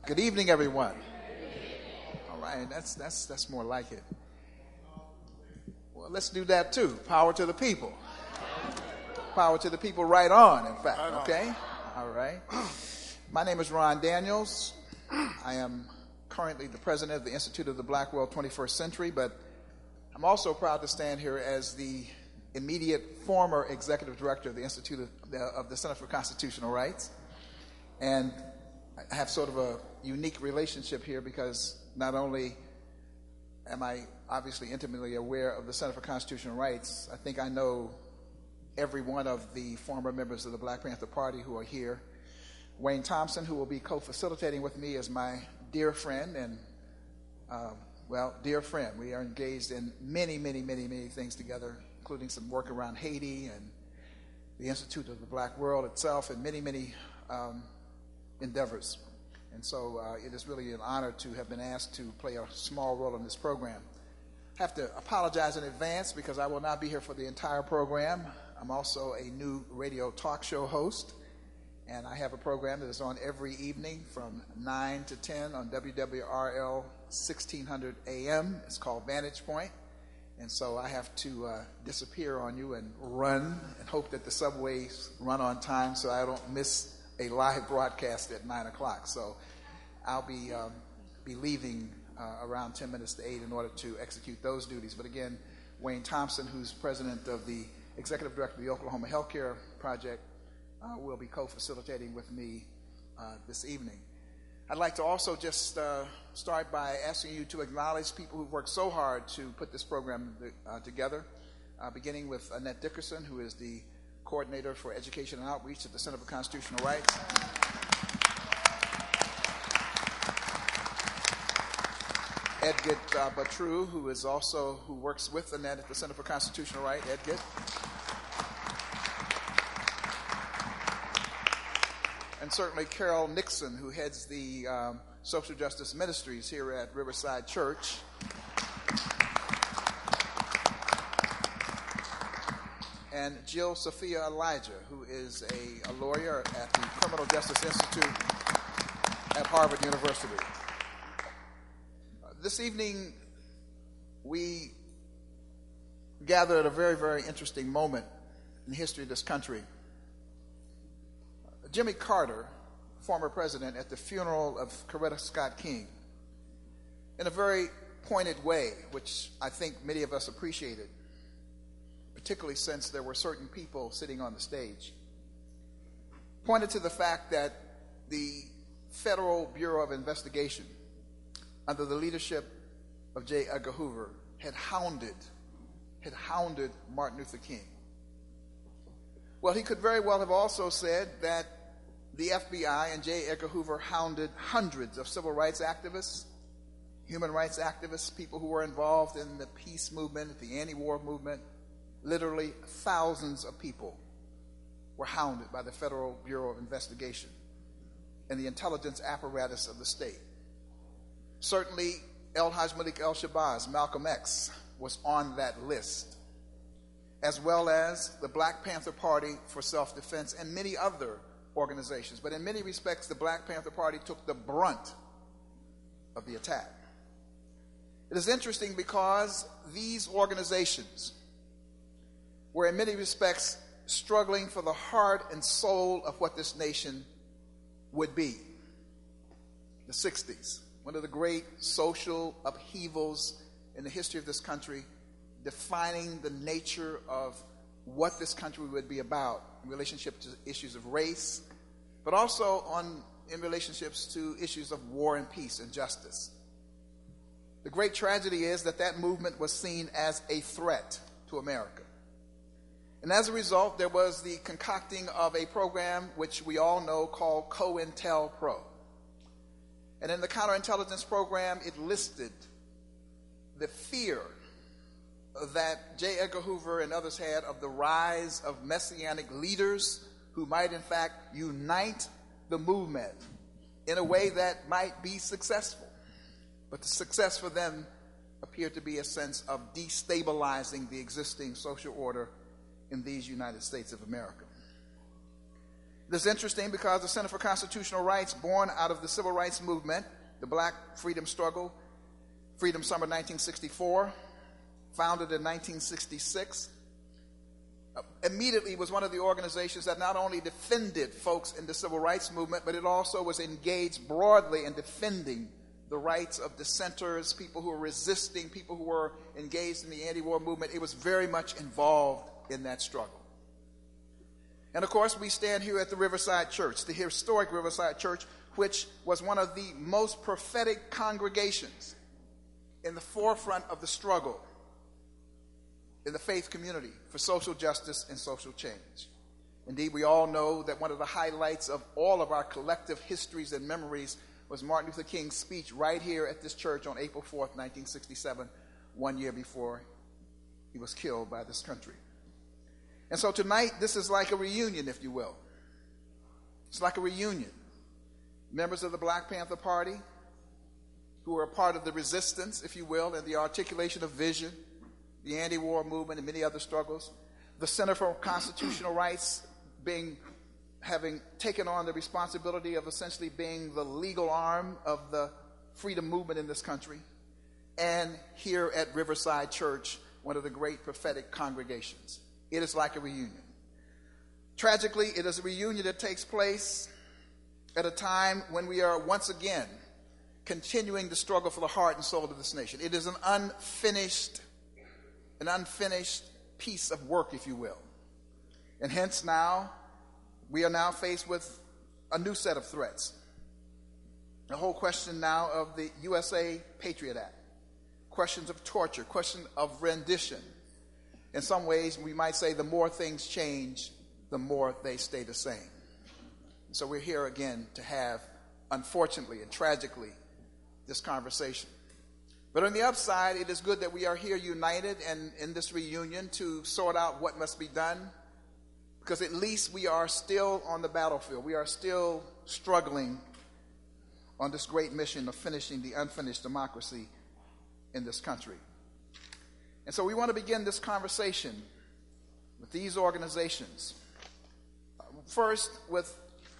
Good evening, everyone. All right, that's more like it. Well, let's do that too. Power to the people. Power to the people right on, in fact, okay? All right. My name is Ron Daniels. I am currently the president of the Institute of the Black World 21st Century, but I'm also proud to stand here as the immediate former executive director of the Institute of the Center for Constitutional Rights. And I have sort of a unique relationship here because not only am I obviously intimately aware of the Center for Constitutional Rights, I think I know every one of the former members of the Black Panther Party who are here. Wayne Thompson, who will be co-facilitating with me, is my dear friend and, dear friend. We are engaged in many things together, including some work around Haiti and the Institute of the Black World itself and many endeavors. And so it is really an honor to have been asked to play a small role in this program. I have to apologize in advance because I will not be here for the entire program. I'm also a new radio talk show host, and I have a program that is on every evening from 9 to 10 on WWRL 1600 AM. It's called Vantage Point. And so I have to disappear on you and run and hope that the subways run on time so I don't miss a live broadcast at 9 o'clock. So I'll be leaving around 10 minutes to 8 in order to execute those duties. But again, Wayne Thompson, who's president of the executive director of the Oklahoma Healthcare Project, will be co-facilitating with me this evening. I'd like to also just start by asking you to acknowledge people who've worked so hard to put this program together, beginning with Annette Dickerson, who is the Coordinator for Education and Outreach at the Center for Constitutional Rights. Edgit Batru, who works with Annette at the Center for Constitutional Rights. Edgit. And certainly Carol Nixon, who heads the Social Justice Ministries here at Riverside Church. And Jill Sophia Elijah, who is a lawyer at the Criminal Justice Institute at Harvard University. This evening, we gather at a very interesting moment in the history of this country. Jimmy Carter, former president, at the funeral of Coretta Scott King, in a very pointed way, which I think many of us appreciated, particularly since there were certain people sitting on the stage, pointed to the fact that the Federal Bureau of Investigation, under the leadership of J. Edgar Hoover, had hounded Martin Luther King. Well, he could very well have also said that the FBI and J. Edgar Hoover hounded hundreds of civil rights activists, human rights activists, people who were involved in the peace movement, the anti-war movement. Literally thousands of people were hounded by the Federal Bureau of Investigation and the intelligence apparatus of the state. Certainly, El-Haj Malik El-Shabazz, Malcolm X, was on that list, as well as the Black Panther Party for Self-Defense and many other organizations. But in many respects, the Black Panther Party took the brunt of the attack. It is interesting because these organizations were in many respects struggling for the heart and soul of what this nation would be. The 60s, one of the great social upheavals in the history of this country, defining the nature of what this country would be about in relationship to issues of race, but also in relationships to issues of war and peace and justice. The great tragedy is that movement was seen as a threat to America. And as a result, there was the concocting of a program which we all know called COINTELPRO. And in the counterintelligence program, it listed the fear that J. Edgar Hoover and others had of the rise of messianic leaders who might in fact unite the movement in a way that might be successful. But the success for them appeared to be a sense of destabilizing the existing social order in these United States of America. This is interesting because the Center for Constitutional Rights, born out of the Civil Rights Movement, the Black Freedom Struggle, Freedom Summer 1964, founded in 1966, immediately was one of the organizations that not only defended folks in the civil rights movement, but it also was engaged broadly in defending the rights of dissenters, people who were resisting, people who were engaged in the anti-war movement. It was very much involved in that struggle. And of course, we stand here at the Riverside Church, the historic Riverside Church, which was one of the most prophetic congregations in the forefront of the struggle in the faith community for social justice and social change. Indeed, we all know that one of the highlights of all of our collective histories and memories was Martin Luther King's speech right here at this church on April 4th, 1967, 1 year before he was killed by this country. And so tonight, this is like a reunion, if you will. It's like a reunion. Members of the Black Panther Party, who are a part of the resistance, if you will, and the articulation of vision, the anti-war movement, and many other struggles. The Center for Constitutional Rights having taken on the responsibility of essentially being the legal arm of the freedom movement in this country. And here at Riverside Church, one of the great prophetic congregations. It is like a reunion. Tragically, it is a reunion that takes place at a time when we are once again continuing the struggle for the heart and soul of this nation. It is an unfinished piece of work, if you will. And hence now, we are now faced with a new set of threats. The whole question now of the USA Patriot Act, questions of torture, question of rendition. In some ways, we might say the more things change, the more they stay the same. So we're here again to have, unfortunately and tragically, this conversation. But on the upside, it is good that we are here united and in this reunion to sort out what must be done, because at least we are still on the battlefield. We are still struggling on this great mission of finishing the unfinished democracy in this country. And so we want to begin this conversation with these organizations. First, with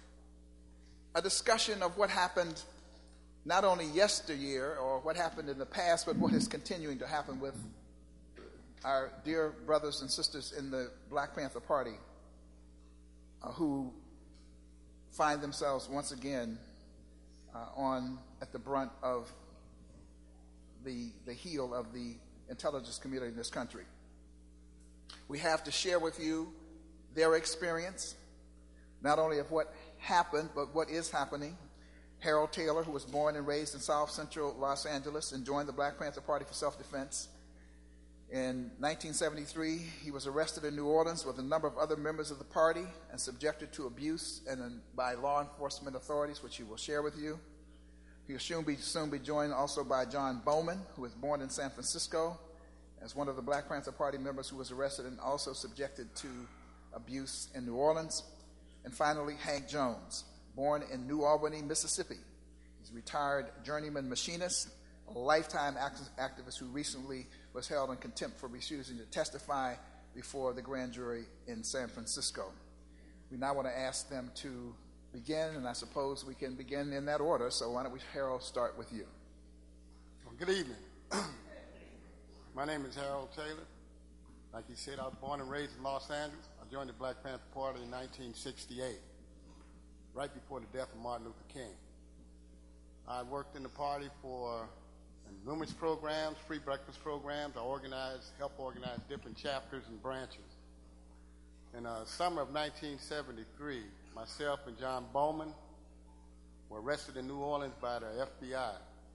a discussion of what happened not only yesteryear or what happened in the past, but what is continuing to happen with our dear brothers and sisters in the Black Panther Party who find themselves once again at the brunt of the heel of the intelligence community in this country. We have to share with you their experience, not only of what happened, but what is happening. Harold Taylor, who was born and raised in South Central Los Angeles and joined the Black Panther Party for self-defense. In 1973, he was arrested in New Orleans with a number of other members of the party and subjected to abuse by law enforcement authorities, which he will share with you. He will soon be joined also by John Bowman, who was born in San Francisco as one of the Black Panther Party members who was arrested and also subjected to abuse in New Orleans. And finally, Hank Jones, born in New Albany, Mississippi. He's a retired journeyman machinist, a lifetime activist who recently was held in contempt for refusing to testify before the grand jury in San Francisco. We now want to ask them to begin, and I suppose we can begin in that order. So why don't we, Harold, start with you. Well, good evening. My name is Harold Taylor. Like he said, I was born and raised in Los Angeles. I joined the Black Panther Party in 1968, right before the death of Martin Luther King. I worked in the party for numerous programs, free breakfast programs. I helped organize different chapters and branches. In the summer of 1973, myself and John Bowman were arrested in New Orleans by the FBI.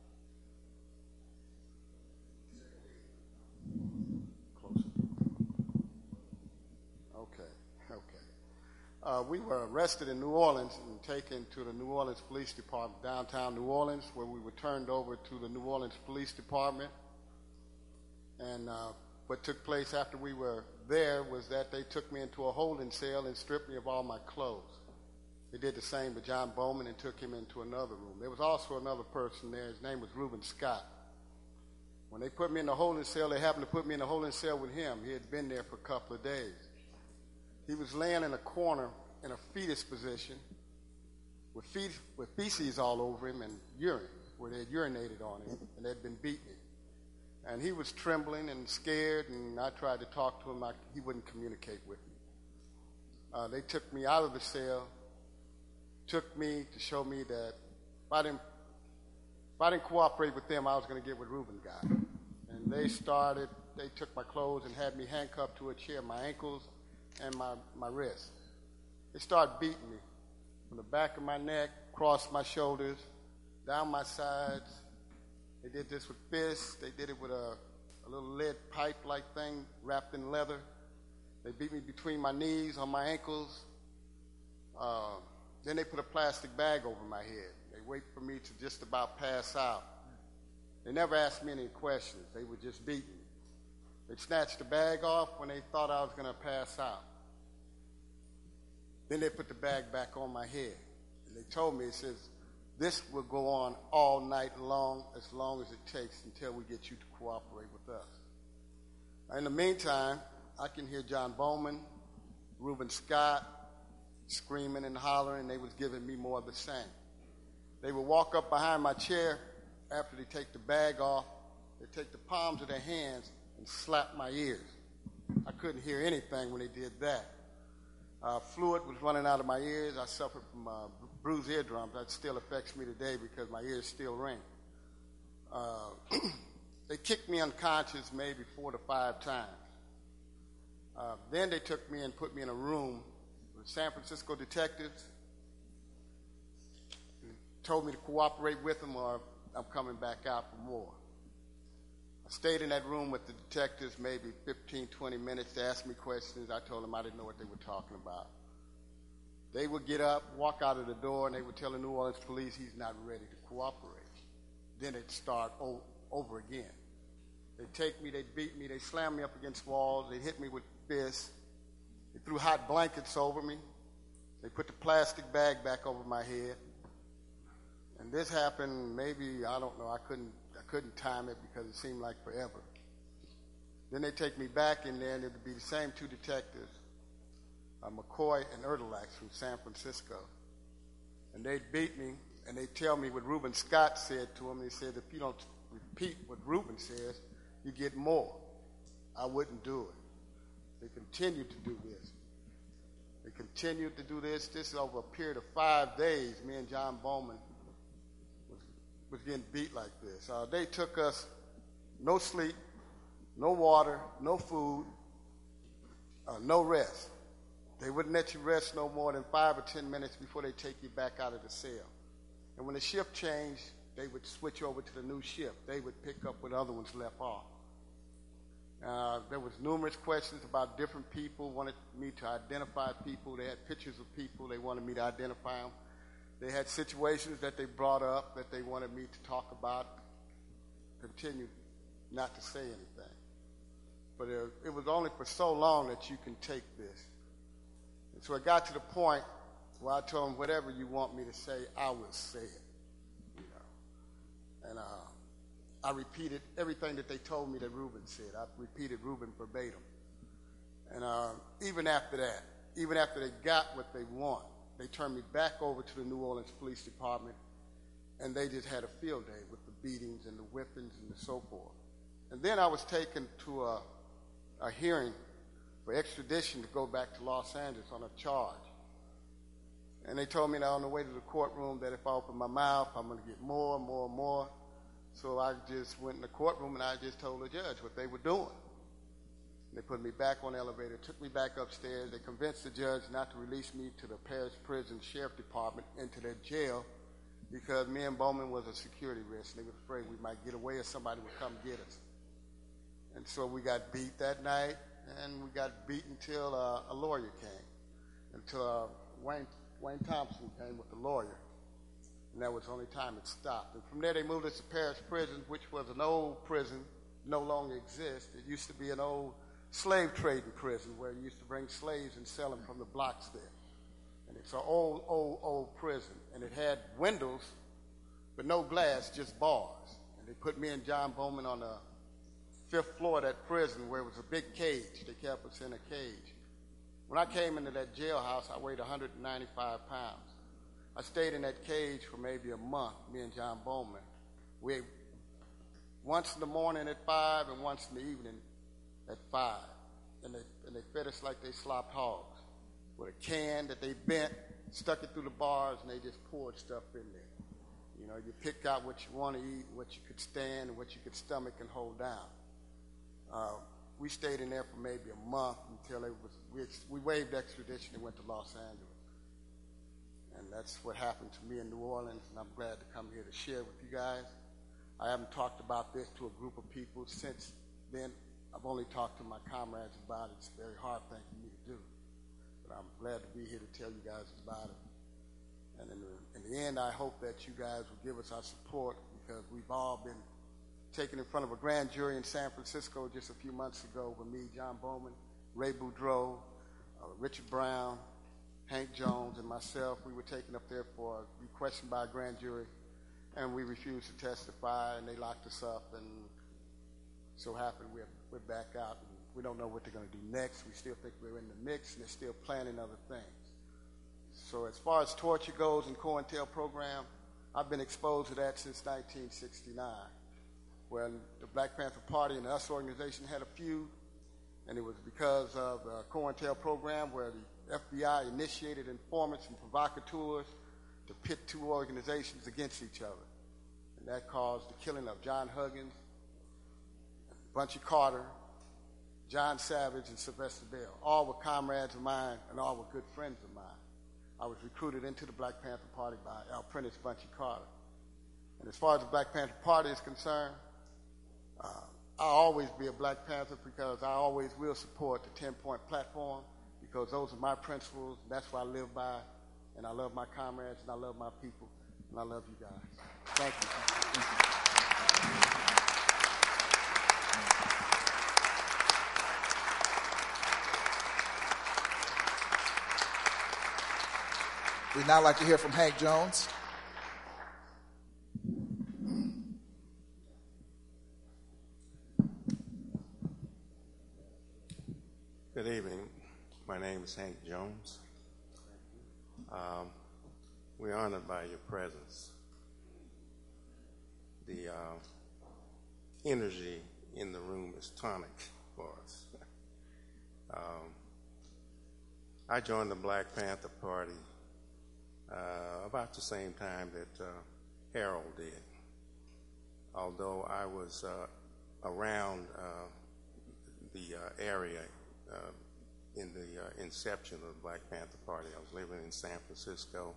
We were arrested in New Orleans and taken to the New Orleans Police Department, downtown New Orleans, where we were turned over to the New Orleans Police Department. And what took place after we were there was that they took me into a holding cell and stripped me of all my clothes. They did the same to John Bowman and took him into another room. There was also another person there. His name was Reuben Scott. When they put me in the holding cell, they happened to put me in the holding cell with him. He had been there for a couple of days. He was laying in a corner in a fetus position with feces all over him and urine, where they had urinated on him and they'd been beating him. And he was trembling and scared, and I tried to talk to him. He wouldn't communicate with me. They took me out of the cell, took me to show me that if I didn't cooperate with them, I was going to get what Reuben got. And they took my clothes and had me handcuffed to a chair, my ankles and my wrists. They started beating me from the back of my neck, across my shoulders, down my sides. They did this with fists. They did it with a little lead pipe-like thing wrapped in leather. They beat me between my knees, on my ankles. Then they put a plastic bag over my head. They waited for me to just about pass out. They never asked me any questions. They would just beat me. They snatched the bag off when they thought I was going to pass out. Then they put the bag back on my head. And they told me, it says, this will go on all night long as it takes until we get you to cooperate with us. In the meantime, I can hear John Bowman, Reuben Scott screaming and hollering. They was giving me more of the same. They would walk up behind my chair after they take the bag off. They take the palms of their hands and slap my ears. I couldn't hear anything when they did that. Fluid was running out of my ears. I suffered from bruised eardrums. That still affects me today because my ears still ring. They kicked me unconscious maybe 4 to 5 times. Then they took me and put me in a room with San Francisco detectives. Told me to cooperate with them or I'm coming back out for more. I stayed in that room with the detectives maybe 15, 20 minutes to ask me questions. I told them I didn't know what they were talking about. They would get up, walk out of the door, and they would tell the New Orleans police he's not ready to cooperate. Then it'd start over again. They'd take me, they'd beat me, they'd slam me up against walls, they'd hit me with fists. They threw hot blankets over me. They put the plastic bag back over my head. And this happened maybe, I don't know, I couldn't time it because it seemed like forever. Then they take me back in there and it would be the same 2 detectives, McCoy and Ertelax from San Francisco. And they'd beat me and they'd tell me what Reuben Scott said to him. They said, if you don't repeat what Reuben says, you get more. I wouldn't do it. They continued to do this. They continued to do this. This is over a period of 5 days. Me and John Bowman was getting beat like this. They took us, no sleep, no water, no food, no rest. They wouldn't let you rest no more than 5 or 10 minutes before they take you back out of the cell. And when the shift changed, they would switch over to the new shift. They would pick up what other ones left off. There was numerous questions about different people, wanted me to identify people. They had pictures of people. They wanted me to identify them. They had situations that they brought up that they wanted me to talk about, continued not to say anything. But it was only for so long that you can take this. And so it got to the point where I told them, whatever you want me to say, I will say it. You know. And I repeated everything that they told me that Reuben said. I repeated Reuben verbatim. And even after that, even after they got what they want, they turned me back over to the New Orleans Police Department, and they just had a field day with the beatings and the whippings and so forth. And then I was taken to a hearing for extradition to go back to Los Angeles on a charge. And they told me that on the way to the courtroom that if I open my mouth, I'm going to get more and more and more. So I just went in the courtroom and I just told the judge what they were doing. They put me back on the elevator, took me back upstairs. They convinced the judge not to release me to the Parish Prison Sheriff Department into their jail because me and Bowman was a security risk. They were afraid we might get away or somebody would come get us. And so we got beat that night, and we got beat until a lawyer came, until Wayne Thompson came with the lawyer. And that was the only time it stopped. And from there they moved us to Parish Prison, which was an old prison, no longer exists. It used to be an old slave trading prison where you used to bring slaves and sell them from the blocks there. And it's an old prison. And it had windows, but no glass, just bars. And they put me and John Bowman on the 5th floor of that prison where it was a big cage. They kept us in a cage. When I came into that jailhouse, I weighed 195 pounds. I stayed in that cage for maybe a month, me and John Bowman. We once in the morning at 5 and once in the evening at 5. And they fed us like they slopped hogs with a can that they bent, stuck it through the bars, and they just poured stuff in there. You know, you pick out what you want to eat, what you could stand, and what you could stomach and hold down. We stayed in there for maybe a month until we waived extradition and went to Los Angeles. And that's what happened to me in New Orleans, and I'm glad to come here to share with you guys. I haven't talked about this to a group of people since then. I've only talked to my comrades about it. It's a very hard thing for me to do. But I'm glad to be here to tell you guys about it. And in the end, I hope that you guys will give us our support, because we've all been taken in front of a grand jury in San Francisco just a few months ago with me, John Bowman, Ray Boudreaux, Richard Brown, Hank Jones, and myself. We were taken up there for be questioned by a grand jury, and we refused to testify, and they locked us up, and so happened we're back out, and we don't know what they're going to do next. We still think we're in the mix, and they're still planning other things. So as far as torture goes in COINTELPROGRAM, I've been exposed to that since 1969, when the Black Panther Party and the US organization had a feud, and it was because of COINTELPROGRAM, where the FBI initiated informants and provocateurs to pit two organizations against each other. And that caused the killing of John Huggins, Bunchy Carter, John Savage, and Sylvester Bell. All were comrades of mine, and all were good friends of mine. I was recruited into the Black Panther Party by Al Prentice Bunchy Carter. And as far as the Black Panther Party is concerned, I'll always be a Black Panther, because I always will support the 10-point platform, because those are my principles, and that's what I live by. And I love my comrades, and I love my people, and I love you guys. Thank you. Thank you. We'd now like to hear from Hank Jones. Good evening. My name is Hank Jones. We're honored by your presence. The energy in the room is tonic for us. I joined the Black Panther Party about the same time that Harold did. Although I was around the area in the inception of the Black Panther Party. I was living in San Francisco.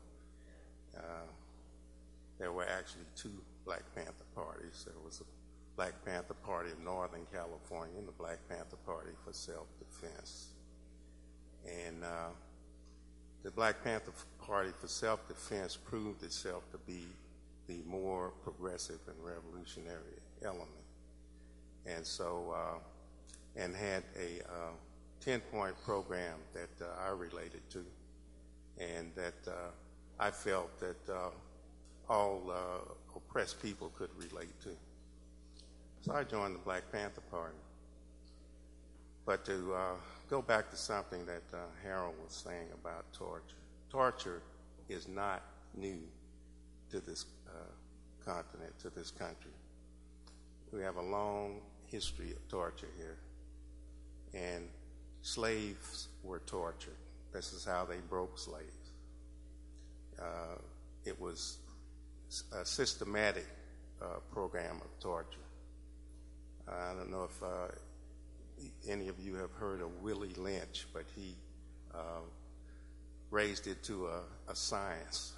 There were actually two Black Panther parties. There was the Black Panther Party of Northern California and the Black Panther Party for Self-Defense. And the Black Panther Party for Self-Defense proved itself to be the more progressive and revolutionary element. And so, and had a 10-point program that I related to, and that I felt that all oppressed people could relate to. So I joined the Black Panther Party. But to go back to something that Harold was saying about torture. Torture is not new to this continent, to this country. We have a long history of torture here. And slaves were tortured. This is how they broke slaves. It was a systematic program of torture. I don't know if any of you have heard of Willie Lynch, but he raised it to a science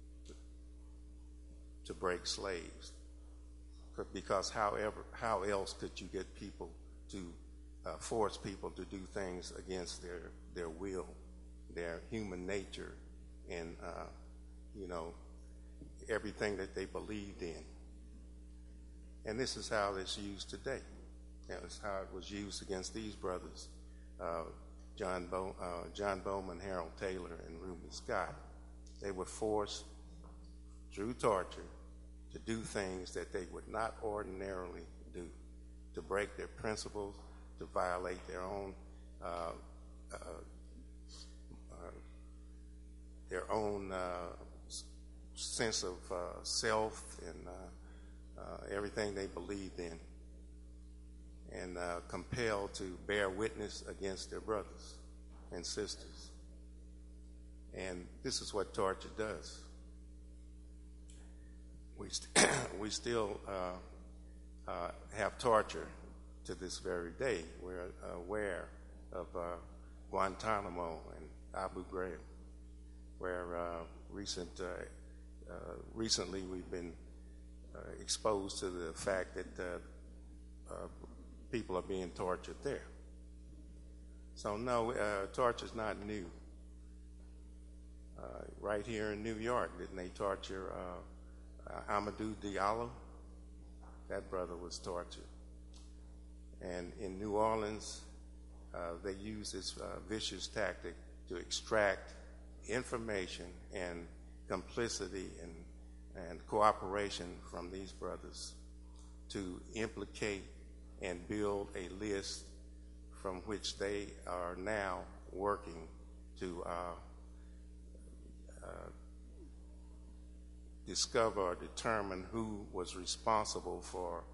to break slaves. Because how else could you get people to force people to do things against their will, their human nature, and everything that they believed in. And this is how it's used today. That's how it was used against these brothers, John Bowman, Harold Taylor, and Reuben Scott. They were forced through torture to do things that they would not ordinarily do, to break their principles, to violate their own their own sense of self and everything they believed in, and compelled to bear witness against their brothers and sisters. And this is what torture does. We still have torture to this very day. We're aware of Guantanamo and Abu Ghraib, where recently we've been exposed to the fact that people are being tortured there. So no, torture is not new. Right here in New York, didn't they torture Amadou Diallo? That brother was tortured. And in New Orleans, they used this vicious tactic to extract information and complicity and cooperation from these brothers to implicate and build a list from which they are now working to discover or determine who was responsible for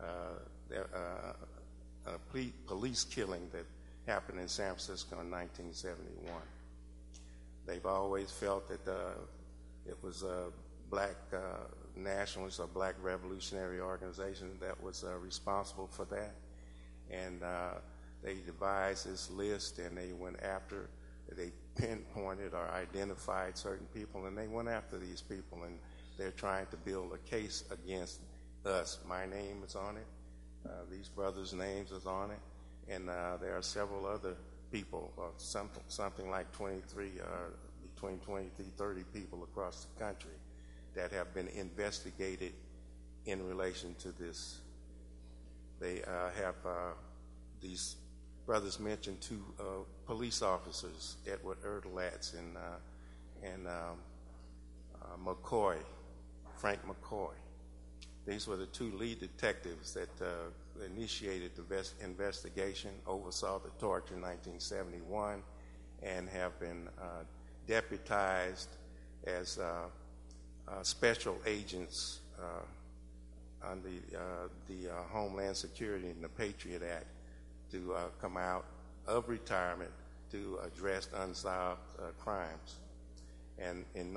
a police killing that happened in San Francisco in 1971. They've always felt that it was a black nationalist or black revolutionary organization that was responsible for that. And they devised this list, and they went after, they pinpointed or identified certain people, and they went after these people, and they're trying to build a case against us. My name is on it. These brothers' names is on it. And there are several other people, something like 23, between 23, 30 people across the country that have been investigated in relation to this. They have, these brothers mentioned two police officers, Edward Erdelatz and McCoy, Frank McCoy. These were the two lead detectives that initiated the investigation, oversaw the torture in 1971, and have been deputized as special agents under the Homeland Security and the Patriot Act to come out of retirement to address unsolved crimes. And in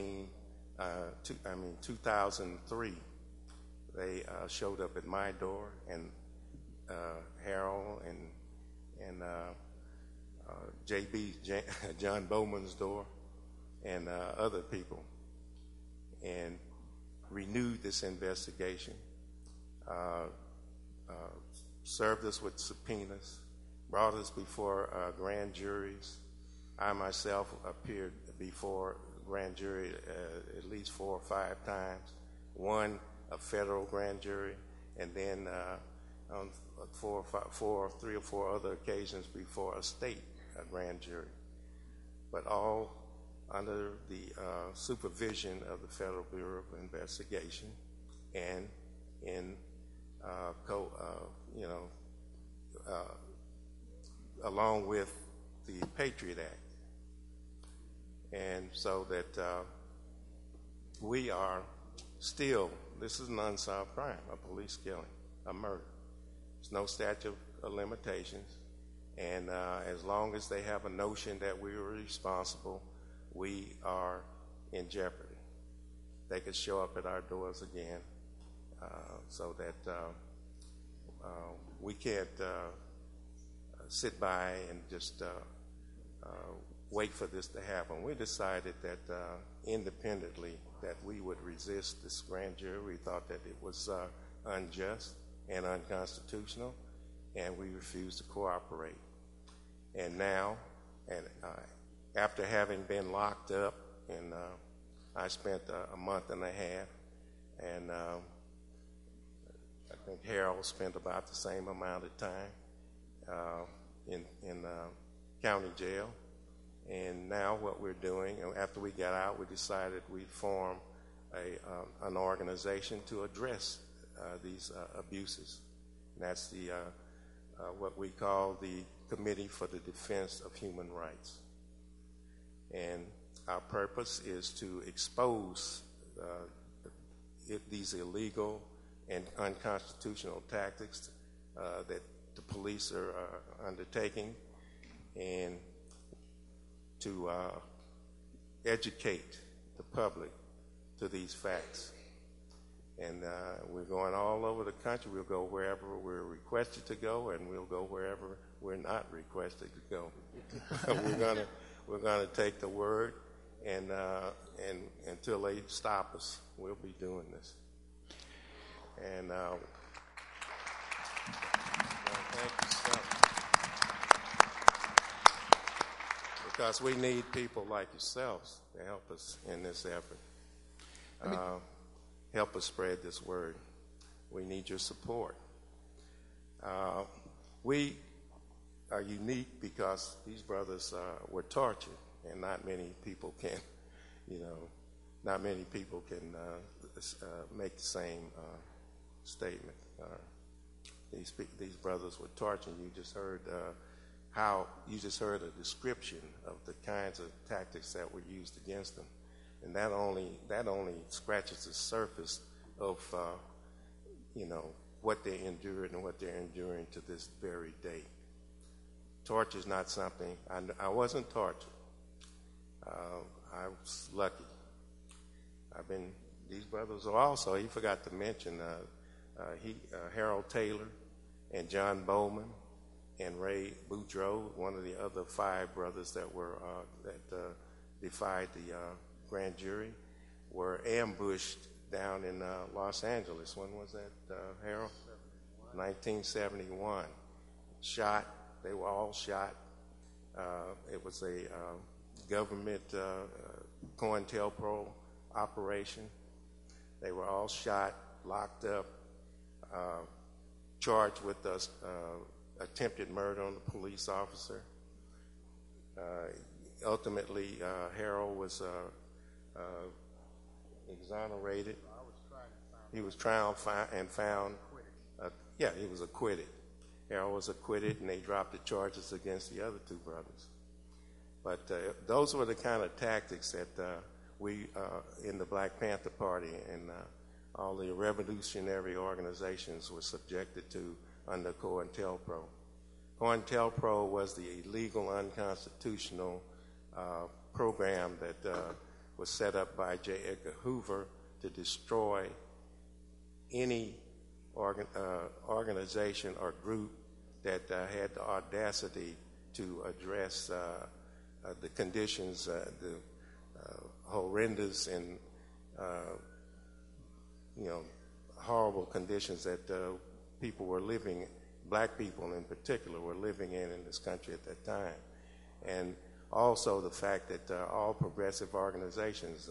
2003, they showed up at my door, and Harold and John Bowman's door, and other people, and renewed this investigation, served us with subpoenas, brought us before grand juries. I myself appeared before grand jury at least 4 or 5 times. One, a federal grand jury, and then on 3 or 4 other occasions before a state grand jury, but all under the supervision of the Federal Bureau of Investigation and in along with the Patriot Act. And so that we are still, this is an unsolved crime, a police killing, a murder. There's no statute of limitations. And as long as they have a notion that we were responsible, we are in jeopardy. They could show up at our doors again, so that we can't sit by and just wait for this to happen. We decided that independently that we would resist this grand jury. We thought that it was unjust and unconstitutional, and we refused to cooperate. And now, after having been locked up, and I spent a month and a half, and I think Harold spent about the same amount of time in county jail. And now what we're doing, after we got out, we decided we'd form an organization to address these abuses. And that's the what we call the Committee for the Defense of Human Rights. And our purpose is to expose these illegal and unconstitutional tactics that the police are undertaking, and to educate the public to these facts. And we're going all over the country. We'll go wherever we're requested to go, and we'll go wherever we're not requested to go. we're gonna take the word, and until they stop us, we'll be doing this. And thank you so much. Because we need people like yourselves to help us in this effort. Help us spread this word. We need your support. We are unique because these brothers were tortured, and not many people can, make the same statement. These brothers were tortured. You just heard a description of the kinds of tactics that were used against them. And that only scratches the surface of what they endured and what they're enduring to this very day. Torture is not something. I wasn't tortured. I was lucky. These brothers are also. He forgot to mention Harold Taylor and John Bowman and Ray Boudreaux, one of the other 5 brothers that defied the grand jury, were ambushed down in Los Angeles. When was that, Harold? 1971. Shot. They were all shot. It was a government COINTELPRO operation. They were all shot, locked up, charged with attempted murder on the police officer. Ultimately, Harold was exonerated. He was tried and found. He was acquitted. Harold was acquitted, and they dropped the charges against the other 2 brothers. But those were the kind of tactics that we in the Black Panther Party and all the revolutionary organizations were subjected to under COINTELPRO. COINTELPRO was the illegal, unconstitutional program that was set up by J. Edgar Hoover to destroy any organization or group that had the audacity to address the conditions, the horrendous and horrible conditions that people were living, black people in particular, were living in this country at that time. And also the fact that all progressive organizations,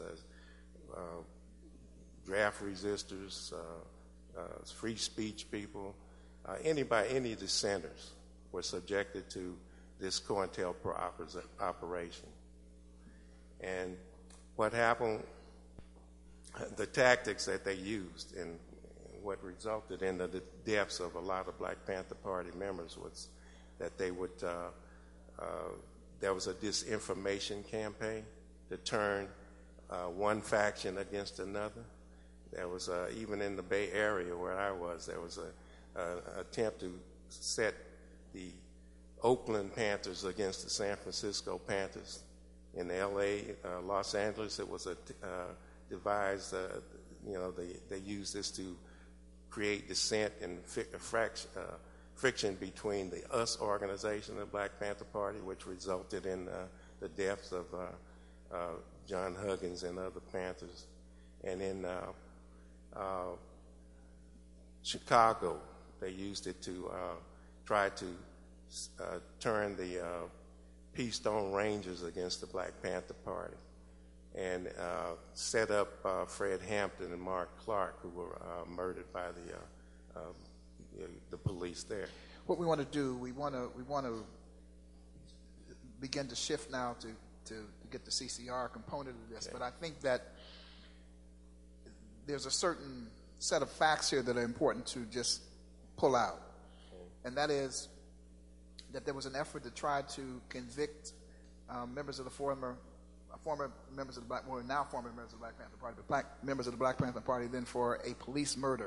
draft resistors, free speech people, any dissenters were subjected to this COINTELPRO operation. And what happened, the tactics that they used and what resulted in the deaths of a lot of Black Panther Party members was that they would, there was a disinformation campaign to turn one faction against another. There was, even in the Bay Area where I was, there was an attempt to set the Oakland Panthers against the San Francisco Panthers. In L.A., Los Angeles, it was devised, they used this to create dissent and friction between the US organization, the Black Panther Party, which resulted in the deaths of John Huggins and other Panthers. And in Chicago, they used it to try to turn the Peace Stone Rangers against the Black Panther Party, and set up Fred Hampton and Mark Clark, who were murdered by the police there. What we want to do, we want to begin to shift now to get the CCR component of this. Okay. But I think that there's a certain set of facts here that are important to just pull out, and that is that there was an effort to try to convict members of the former former members of the Black, well, now former members of the Black Panther Party, but black members of the Black Panther Party, then for a police murder.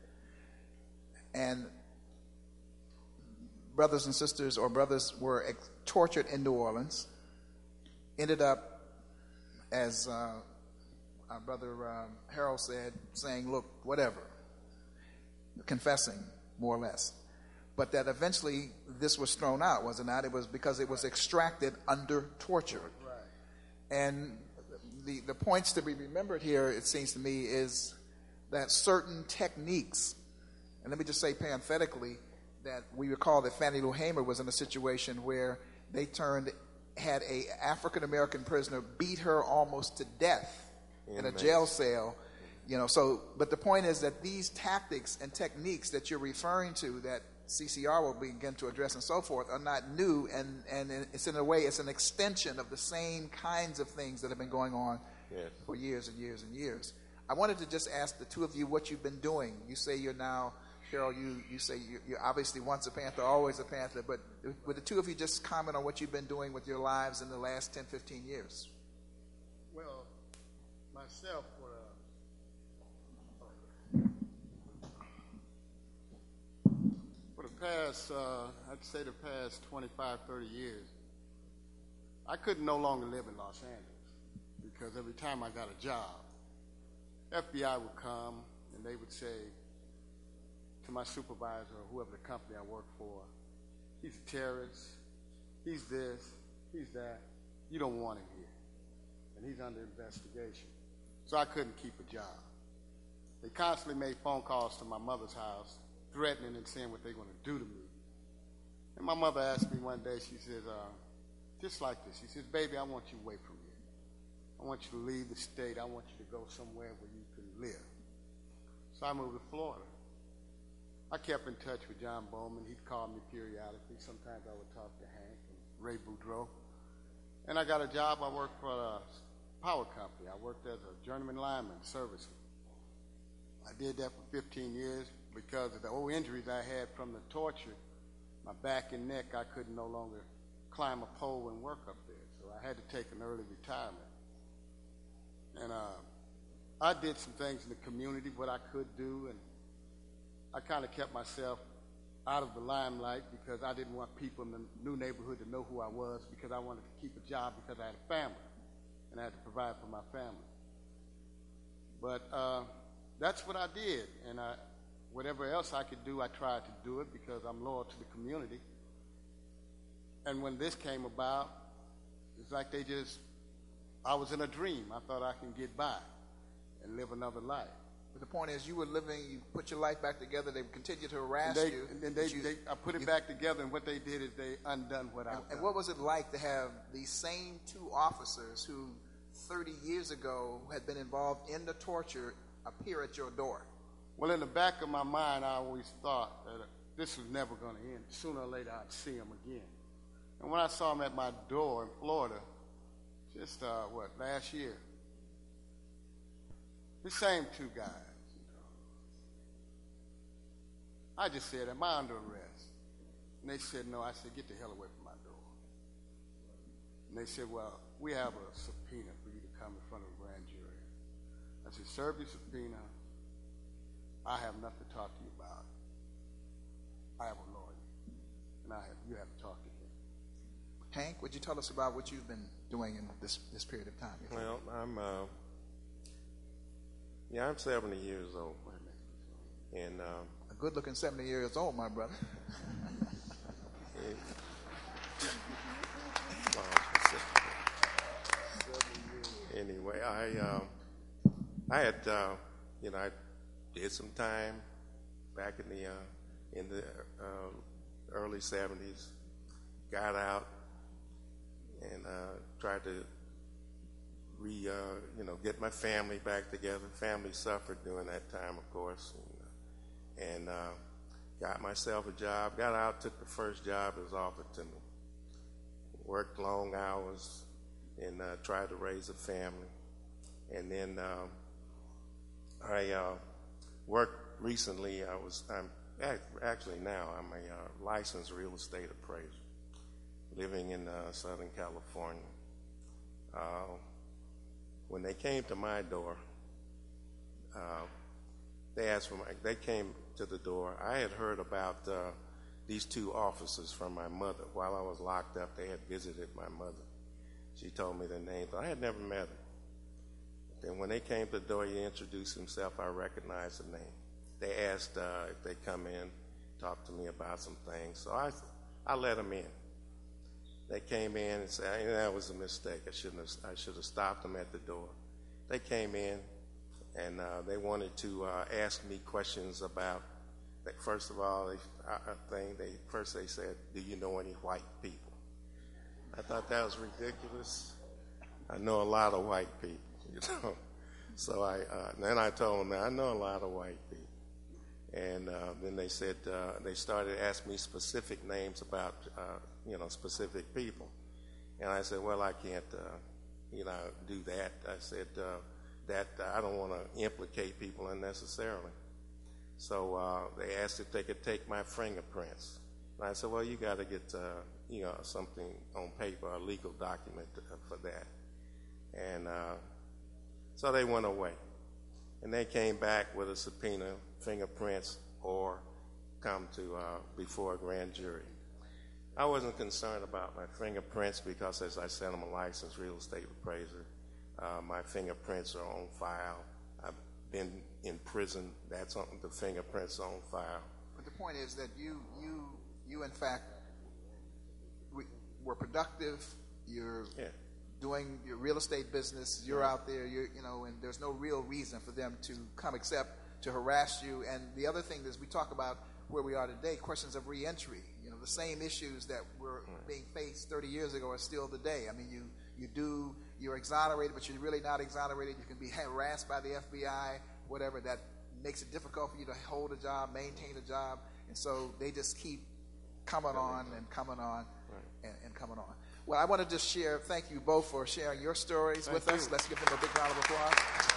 And brothers and sisters, or brothers, were tortured in New Orleans, ended up, as our brother Harold said, saying, look, whatever, confessing, more or less. But that eventually this was thrown out, was it not? It was because it was extracted under torture. Right. And the points to be remembered here, it seems to me, is that certain techniques, and let me just say parenthetically, that we recall that Fannie Lou Hamer was in a situation where they had a African-American prisoner beat her almost to death in a jail cell. But the point is that these tactics and techniques that you're referring to, that CCR will begin to address and so forth, are not new, and it's, in a way, it's an extension of the same kinds of things that have been going on for years and years and years. I wanted to just ask the two of you what you've been doing. You say you're now, Cheryl, you say you're obviously once a Panther, always a Panther, but would the two of you just comment on what you've been doing with your lives in the last 10, 15 years? Well, myself, for the past, I'd say the past 25, 30 years, I could no longer live in Los Angeles because every time I got a job, FBI would come and they would say to my supervisor or whoever the company I work for, he's a terrorist, he's this, he's that, you don't want him here, and he's under investigation. So I couldn't keep a job. They constantly made phone calls to my mother's house, threatening and saying what they're going to do to me. And my mother asked me one day, she says, just like this, she says, baby, I want you away from here. I want you to leave the state. I want you to go somewhere where you can live. So I moved to Florida. I kept in touch with John Bowman. He'd call me periodically. Sometimes I would talk to Hank and Ray Boudreaux. And I got a job. I worked for a power company. I worked as a journeyman lineman servicing. I did that for 15 years because of the old injuries I had from the torture. My back and neck, I could no longer climb a pole and work up there. So I had to take an early retirement. And I did some things in the community, what I could do, and I kind of kept myself out of the limelight because I didn't want people in the new neighborhood to know who I was, because I wanted to keep a job because I had a family, and I had to provide for my family. But that's what I did, and whatever else I could do, I tried to do it because I'm loyal to the community. And when this came about, it's like I was in a dream. I thought I can get by and live another life. But the point is, you were living, you put your life back together, they continued to harass you. And I put it back together, and what they did is they undone what I've done. And what was it like to have these same two officers who 30 years ago had been involved in the torture appear at your door? Well, in the back of my mind, I always thought that this was never going to end. Sooner or later, I'd see them again. And when I saw them at my door in Florida, just, last year, the same two guys, I just said, am I under arrest? And they said, no. I said, get the hell away from my door. And they said, well, we have a subpoena for you to come in front of a grand jury. I said, serve your subpoena. I have nothing to talk to you about. I have a lawyer, and you have to talk to him. Hank, would you tell us about what you've been doing in this period of time? Well, I'm 70 years old, and a good-looking 70 years old, my brother. Anyway, I had I did some time back in the early 70s, got out and tried to get my family back together. Family suffered during that time, of course, and got myself a job. Got out, took the first job that was offered to me. Worked long hours and tried to raise a family. And then I worked recently. I'm a licensed real estate appraiser, living in Southern California. when they came to my door, they came to the door. I had heard about these two officers from my mother. While I was locked up, they had visited my mother. She told me their names. I had never met them. Then when they came to the door, he introduced himself. I recognized the name. They asked if they come in, talk to me about some things. So I let them in. They came in and said, that was a mistake. I should have stopped them at the door. They came in, and they wanted to ask me questions about, first of all, they said, do you know any white people? I thought that was ridiculous. I know a lot of white people, you know. So then I told them, I know a lot of white people. And then they said, they started asking me specific names about, specific people. And I said, well, I can't, do that. I said that I don't want to implicate people unnecessarily. So they asked if they could take my fingerprints. And I said, well, you got to get, something on paper, a legal document for that. And so they went away. And they came back with a subpoena, fingerprints, or come to before a grand jury. I wasn't concerned about my fingerprints because, as I said, I'm a licensed real estate appraiser. My fingerprints are on file. I've been in prison. That's on the fingerprints on file. But the point is that you in fact were productive. You're doing your real estate business. You're out there. And there's no real reason for them to come except to harass you. And the other thing is, we talk about where we are today, questions of reentry. The same issues that were being faced 30 years ago are still today. I mean, you're exonerated, but you're really not exonerated. You can be harassed by the FBI, whatever. That makes it difficult for you to hold a job, maintain a job. And so they just keep coming on and coming on and coming on. Well, I want to just thank you both for sharing your stories with us. Let's give them a big round of applause.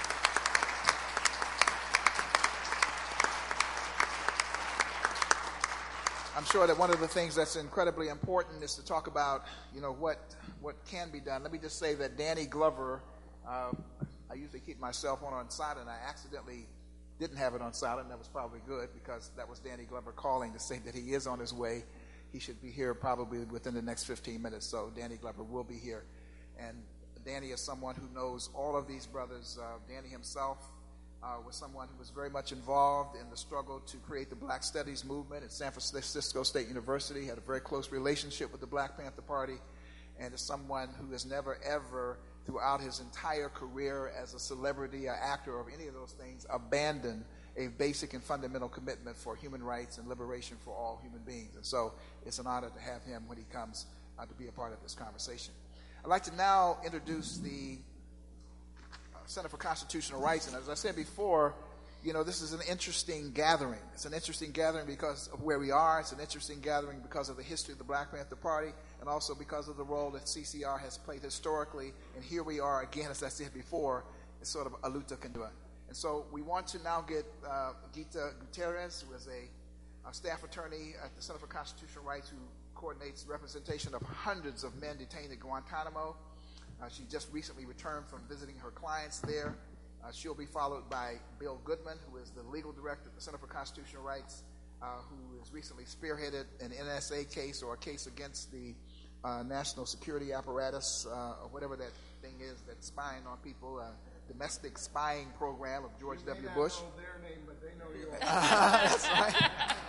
I'm sure that one of the things that's incredibly important is to talk about, what can be done. Let me just say that Danny Glover, I usually keep my cell phone on silent. I accidentally didn't have it on silent. That was probably good, because that was Danny Glover calling to say that he is on his way. He should be here probably within the next 15 minutes. So Danny Glover will be here. And Danny is someone who knows all of these brothers. Danny himself was someone who was very much involved in the struggle to create the Black Studies movement at San Francisco State University, had a very close relationship with the Black Panther Party, and is someone who has never, ever, throughout his entire career as a celebrity, an actor, or any of those things, abandoned a basic and fundamental commitment for human rights and liberation for all human beings. And so it's an honor to have him when he comes to be a part of this conversation. I'd like to now introduce the Center for Constitutional Rights. And as I said before, this is an interesting gathering. It's an interesting gathering because of where we are. It's an interesting gathering because of the history of the Black Panther Party, and also because of the role that CCR has played historically. And here we are again, as I said before, it's sort of a luta continua. And so we want to now get Gita Gutierrez, who is a staff attorney at the Center for Constitutional Rights, who coordinates representation of hundreds of men detained at Guantanamo. She just recently returned from visiting her clients there. She'll be followed by Bill Goodman, who is the legal director at the Center for Constitutional Rights, who has recently spearheaded an NSA case, or a case against the national security apparatus, or whatever that thing is that's spying on people, domestic spying program of George W. Bush. Know their name, but they know yours. That's right.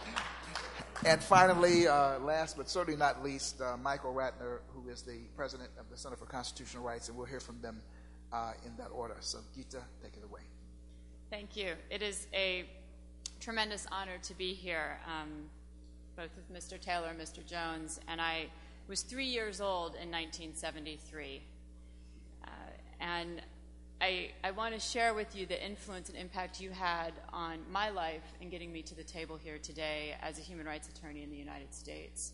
And finally, last but certainly not least, Michael Ratner, who is the president of the Center for Constitutional Rights, and we'll hear from them in that order. So, Gita, take it away. Thank you. It is a tremendous honor to be here, both with Mr. Taylor and Mr. Jones. And I was 3 years old in 1973. And I want to share with you the influence and impact you had on my life in getting me to the table here today as a human rights attorney in the United States.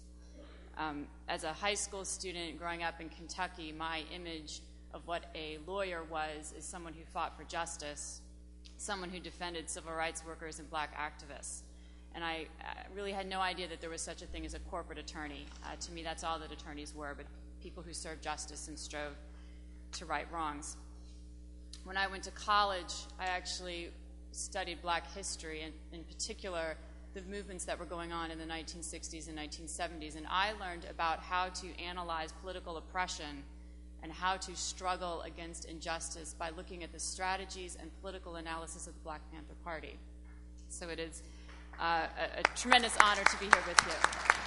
As a high school student growing up in Kentucky, my image of what a lawyer was is someone who fought for justice, someone who defended civil rights workers and black activists. And I really had no idea that there was such a thing as a corporate attorney. To me, that's all that attorneys were, but people who served justice and strove to right wrongs. when I went to college, I actually studied black history, and in particular, the movements that were going on in the 1960s and 1970s. And I learned about how to analyze political oppression and how to struggle against injustice by looking at the strategies and political analysis of the Black Panther Party. So it is a tremendous honor to be here with you.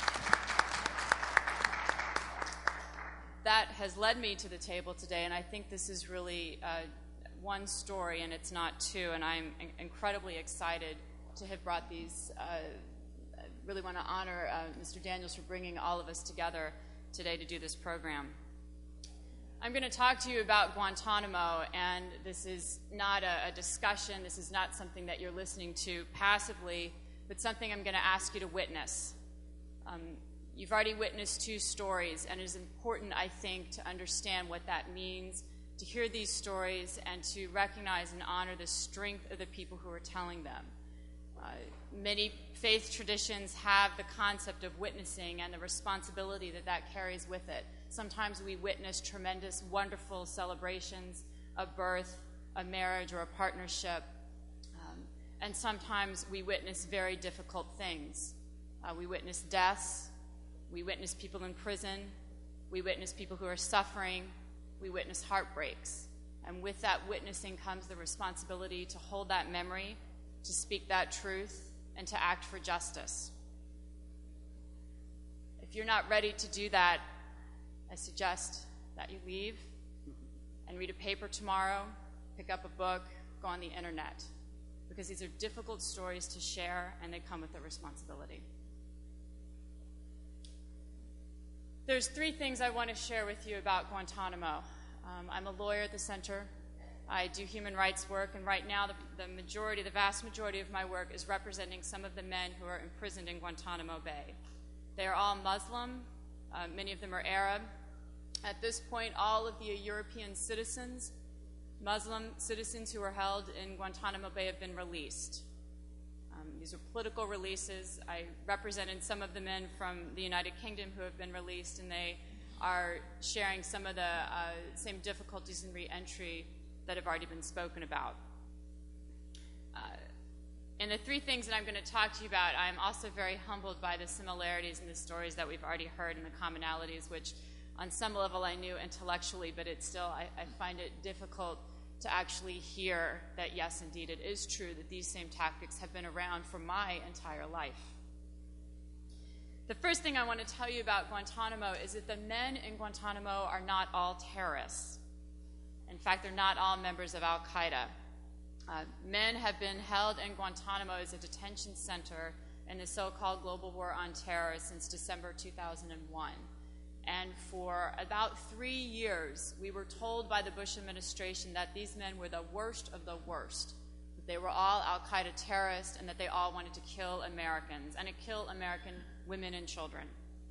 That has led me to the table today, and I think this is really one story, and it's not two, and I'm incredibly excited to have brought these. I really want to honor Mr. Daniels for bringing all of us together today to do this program. I'm going to talk to you about Guantanamo, and this is not a discussion. This is not something that you're listening to passively, but something I'm going to ask you to witness. You've already witnessed two stories, and it is important, I think, to understand what that means, to hear these stories, and to recognize and honor the strength of the people who are telling them. Many faith traditions have the concept of witnessing and the responsibility that that carries with it. Sometimes we witness tremendous, wonderful celebrations, a birth, a marriage, or a partnership. And sometimes we witness very difficult things. We witness deaths. We witness people in prison. We witness people who are suffering. We witness heartbreaks. And with that witnessing comes the responsibility to hold that memory, to speak that truth, and to act for justice. If you're not ready to do that, I suggest that you leave and read a paper tomorrow, pick up a book, go on the internet, because these are difficult stories to share, and they come with a responsibility. There's three things I want to share with you about Guantanamo. I'm a lawyer at the center. I do human rights work, and right now the vast majority of my work is representing some of the men who are imprisoned in Guantanamo Bay. They are all Muslim. Many of them are Arab. At this point, all of the European citizens, Muslim citizens who are held in Guantanamo Bay, have been released. These are political releases. I represented some of the men from the United Kingdom who have been released, and they are sharing some of the same difficulties in re-entry that have already been spoken about. And the three things that I'm going to talk to you about, I'm also very humbled by the similarities in the stories that we've already heard and the commonalities, which on some level I knew intellectually, but it's still, I find it difficult to actually hear that, yes, indeed, it is true that these same tactics have been around for my entire life. The first thing I want to tell you about Guantanamo is that the men in Guantanamo are not all terrorists. In fact, they're not all members of Al-Qaeda. Men have been held in Guantanamo as a detention center in the so-called global war on terror since December 2001. And for about 3 years, we were told by the Bush administration that these men were the worst of the worst, that they were all Al-Qaeda terrorists, and that they all wanted to kill Americans, and to kill American women and children.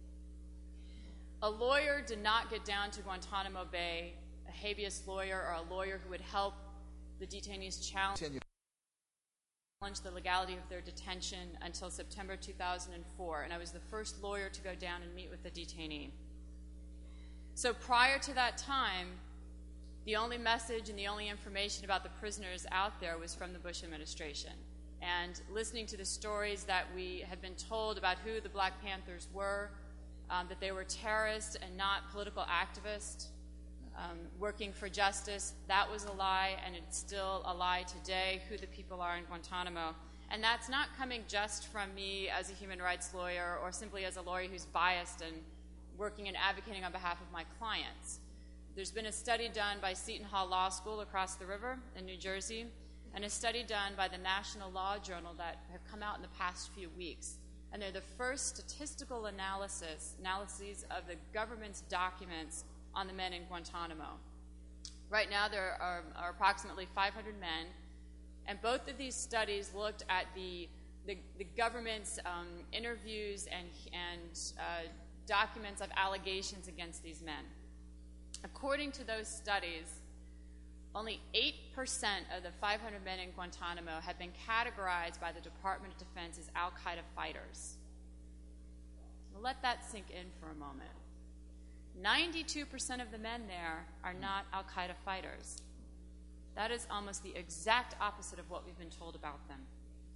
A lawyer did not get down to Guantanamo Bay, a habeas lawyer or a lawyer who would help the detainees challenge the legality of their detention until September 2004, and I was the first lawyer to go down and meet with the detainee. So prior to that time, the only message and the only information about the prisoners out there was from the Bush administration. And listening to the stories that we had been told about who the Black Panthers were, that they were terrorists and not political activists, working for justice, that was a lie, and it's still a lie today, who the people are in Guantanamo. And that's not coming just from me as a human rights lawyer or simply as a lawyer who's biased and working and advocating on behalf of my clients. There's been a study done by Seton Hall Law School across the river in New Jersey, and a study done by the National Law Journal that have come out in the past few weeks. And they're the first statistical analyses of the government's documents on the men in Guantanamo. Right now there are approximately 500 men, and both of these studies looked at the government's interviews and documents of allegations against these men. According to those studies, only 8% of the 500 men in Guantanamo have been categorized by the Department of Defense as Al-Qaeda fighters. Let that sink in for a moment. 92% of the men there are not Al-Qaeda fighters. That is almost the exact opposite of what we've been told about them.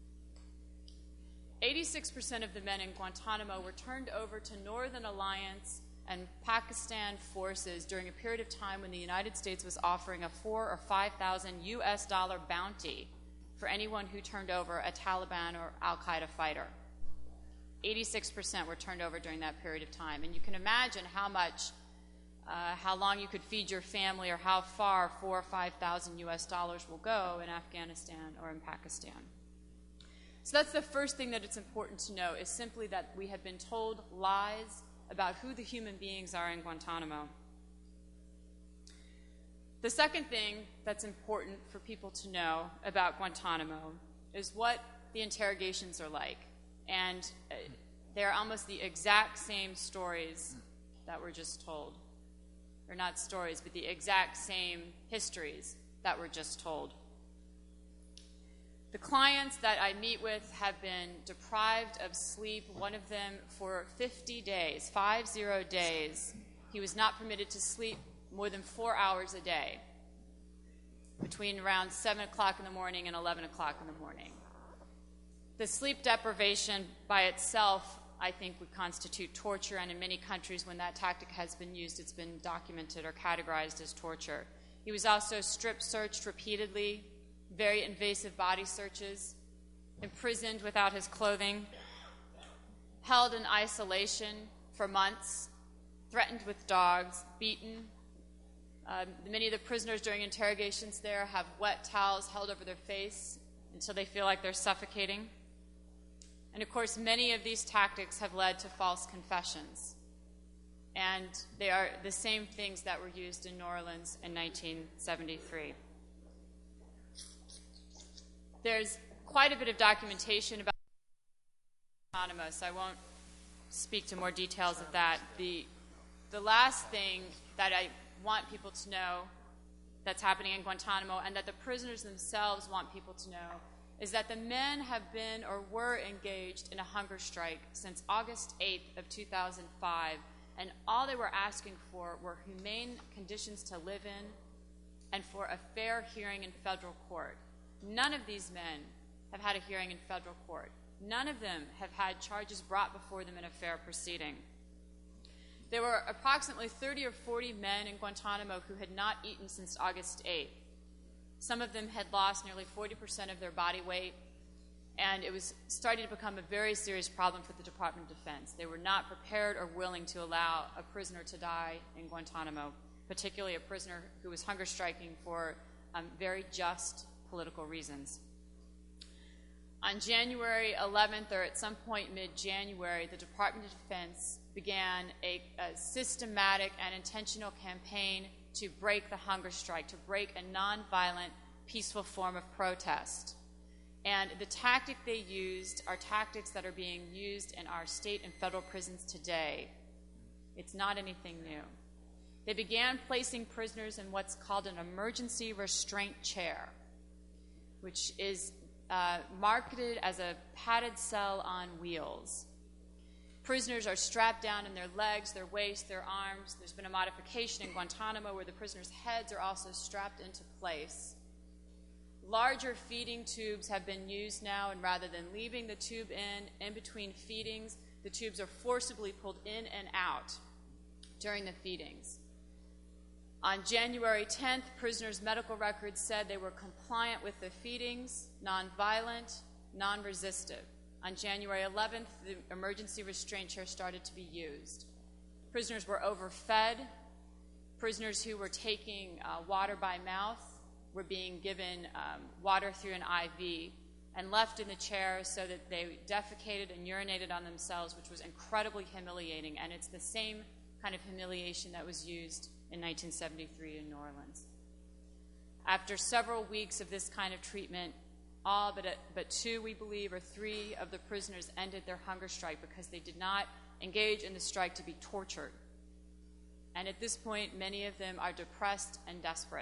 86% of the men in Guantanamo were turned over to Northern Alliance and Pakistan forces during a period of time when the United States was offering a $4,000 or $5,000 US bounty for anyone who turned over a Taliban or Al-Qaeda fighter. 86% were turned over during that period of time. And you can imagine how long you could feed your family or how far $4,000 or $5,000 US will go in Afghanistan or in Pakistan. So that's the first thing that it's important to know, is simply that we have been told lies about who the human beings are in Guantanamo. The second thing that's important for people to know about Guantanamo is what the interrogations are like. And they're almost the exact same stories that were just told. Or not stories, but the exact same histories that were just told. The clients that I meet with have been deprived of sleep, one of them for 50 days, 50 days. He was not permitted to sleep more than 4 hours a day, between around 7 o'clock in the morning and 11 o'clock in the morning. The sleep deprivation by itself, I think, would constitute torture, and in many countries when that tactic has been used, it's been documented or categorized as torture. He was also strip searched repeatedly, very invasive body searches, imprisoned without his clothing, held in isolation for months, threatened with dogs, beaten. Many of the prisoners during interrogations there have wet towels held over their face until they feel like they're suffocating. And of course, many of these tactics have led to false confessions. And they are the same things that were used in New Orleans in 1973. There's quite a bit of documentation about Guantanamo, so I won't speak to more details of that. The last thing that I want people to know that's happening in Guantanamo, and that the prisoners themselves want people to know, is that the men have been or were engaged in a hunger strike since August 8th of 2005, and all they were asking for were humane conditions to live in and for a fair hearing in federal court. None of these men have had a hearing in federal court. None of them have had charges brought before them in a fair proceeding. There were approximately 30 or 40 men in Guantanamo who had not eaten since August 8th. Some of them had lost nearly 40% of their body weight, and it was starting to become a very serious problem for the Department of Defense. They were not prepared or willing to allow a prisoner to die in Guantanamo, particularly a prisoner who was hunger striking for very just political reasons. On January 11th, or at some point mid-January, the Department of Defense began a systematic and intentional campaign to break the hunger strike, to break a nonviolent, peaceful form of protest. And the tactic they used are tactics that are being used in our state and federal prisons today. It's not anything new. They began placing prisoners in what's called an emergency restraint chair, which is marketed as a padded cell on wheels. Prisoners are strapped down in their legs, their waist, their arms. There's been a modification in Guantanamo where the prisoners' heads are also strapped into place. Larger feeding tubes have been used now, and rather than leaving the tube in between feedings, the tubes are forcibly pulled in and out during the feedings. On January 10th, prisoners' medical records said they were compliant with the feedings, nonviolent, non-resistive. On January 11th, the emergency restraint chair started to be used. Prisoners were overfed. Prisoners who were taking water by mouth were being given water through an IV and left in the chair so that they defecated and urinated on themselves, which was incredibly humiliating. And it's the same kind of humiliation that was used in 1973 in New Orleans. After several weeks of this kind of treatment, all but two, we believe, or three of the prisoners ended their hunger strike because they did not engage in the strike to be tortured. And at this point, many of them are depressed and desperate.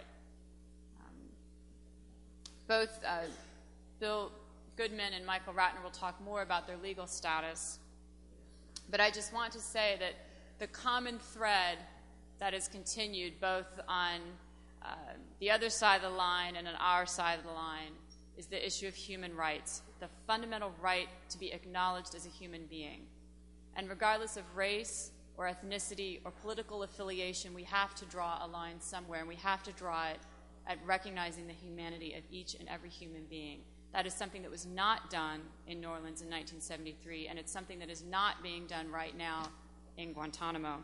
Both Bill Goodman and Michael Ratner will talk more about their legal status. But I just want to say that the common thread that has continued both on the other side of the line and on our side of the line is the issue of human rights, the fundamental right to be acknowledged as a human being. And regardless of race or ethnicity or political affiliation, we have to draw a line somewhere, and we have to draw it at recognizing the humanity of each and every human being. That is something that was not done in New Orleans in 1973, and it's something that is not being done right now in Guantanamo.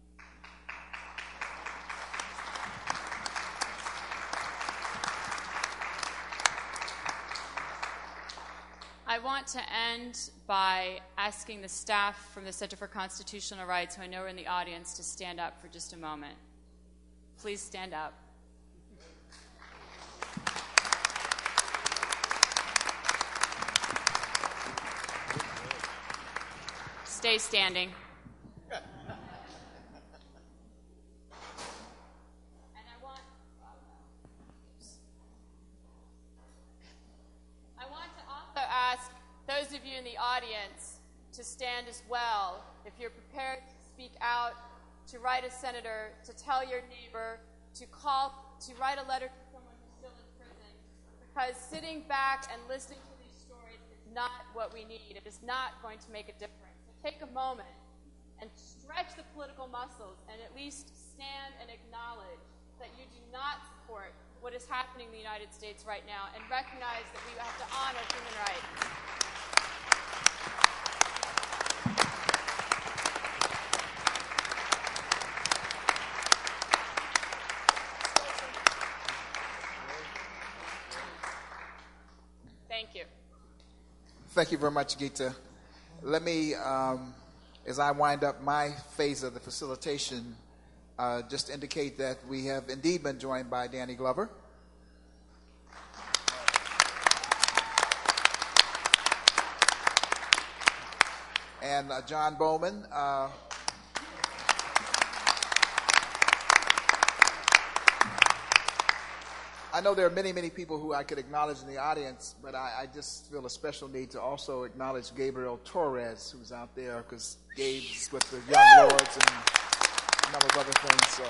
I want to end by asking the staff from the Center for Constitutional Rights, who I know are in the audience, to stand up for just a moment. Please stand up. Stay standing. Those of you in the audience to stand as well if you're prepared to speak out, to write a senator, to tell your neighbor, to write a letter to someone who's still in prison, because sitting back and listening to these stories is not what we need. It is not going to make a difference. So take a moment and stretch the political muscles and at least stand and acknowledge that you do not support what is happening in the United States right now, and recognize that we have to honor human rights. Thank you. Thank you very much, Gita. Let me, as I wind up my phase of the facilitation, just indicate that we have indeed been joined by Danny Glover. And John Bowman. I know there are many, many people who I could acknowledge in the audience, but I just feel a special need to also acknowledge Gabriel Torres, who's out there, because Gabe's with the Young Lords and a number of other things. So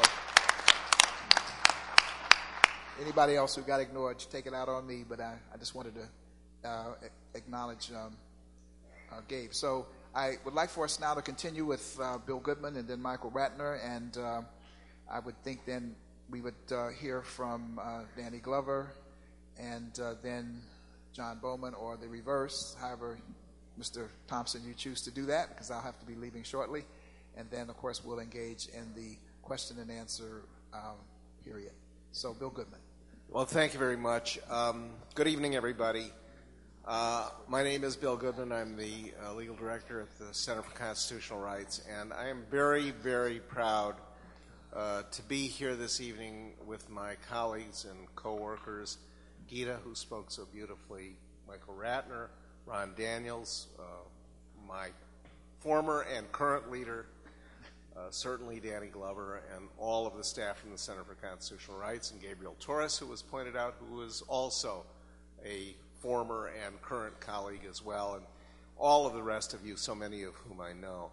anybody else who got ignored, take it out on me, but I just wanted to acknowledge Gabe. So I would like for us now to continue with Bill Goodman and then Michael Ratner, and I would think then we would hear from Danny Glover and then John Bowman, or the reverse, however, Mr. Thompson, you choose to do that, because I'll have to be leaving shortly. And then, of course, we'll engage in the question and answer period. So, Bill Goodman. Well, thank you very much. Good evening, everybody. My name is Bill Goodman. I'm the legal director at the Center for Constitutional Rights, and I am very, very proud to be here this evening with my colleagues and co-workers, Gita, who spoke so beautifully, Michael Ratner, Ron Daniels, my former and current leader, certainly Danny Glover, and all of the staff from the Center for Constitutional Rights, and Gabriel Torres, who was pointed out, who is also a former and current colleague as well, and all of the rest of you, so many of whom I know.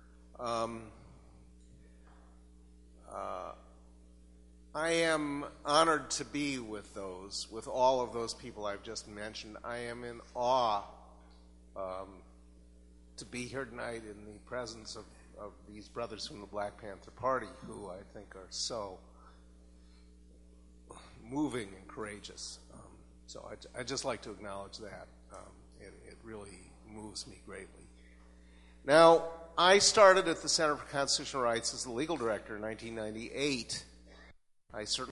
I am honored to be with all of those people I've just mentioned. I am in awe to be here tonight in the presence of these brothers from the Black Panther Party, who I think are so moving and courageous. So I'd just like to acknowledge that. It really moves me greatly. Now, I started at the Center for Constitutional Rights as the legal director in 1998. I certainly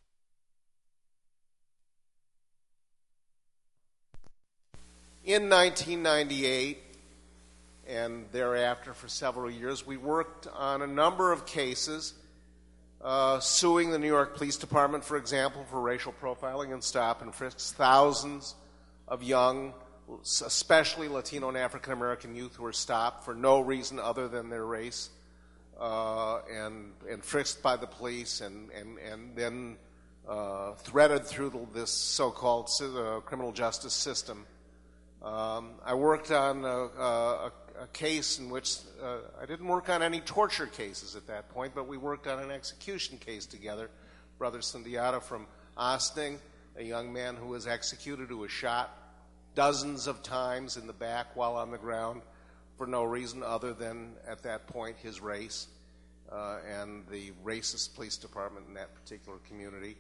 in 1998 and thereafter for several years, we worked on a number of cases suing the New York Police Department, for example, for racial profiling and stop and frisks thousands of young, especially Latino and African American youth, who were stopped for no reason other than their race and frisked by the police and then threaded through this so-called criminal justice system. I worked on a case in which I didn't work on any torture cases at that point, but we worked on an execution case together Brother Sundiata from Ossining, a young man who was executed, who was shot dozens of times in the back while on the ground for no reason other than, at that point, his race and the racist police department in that particular community.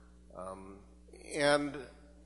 And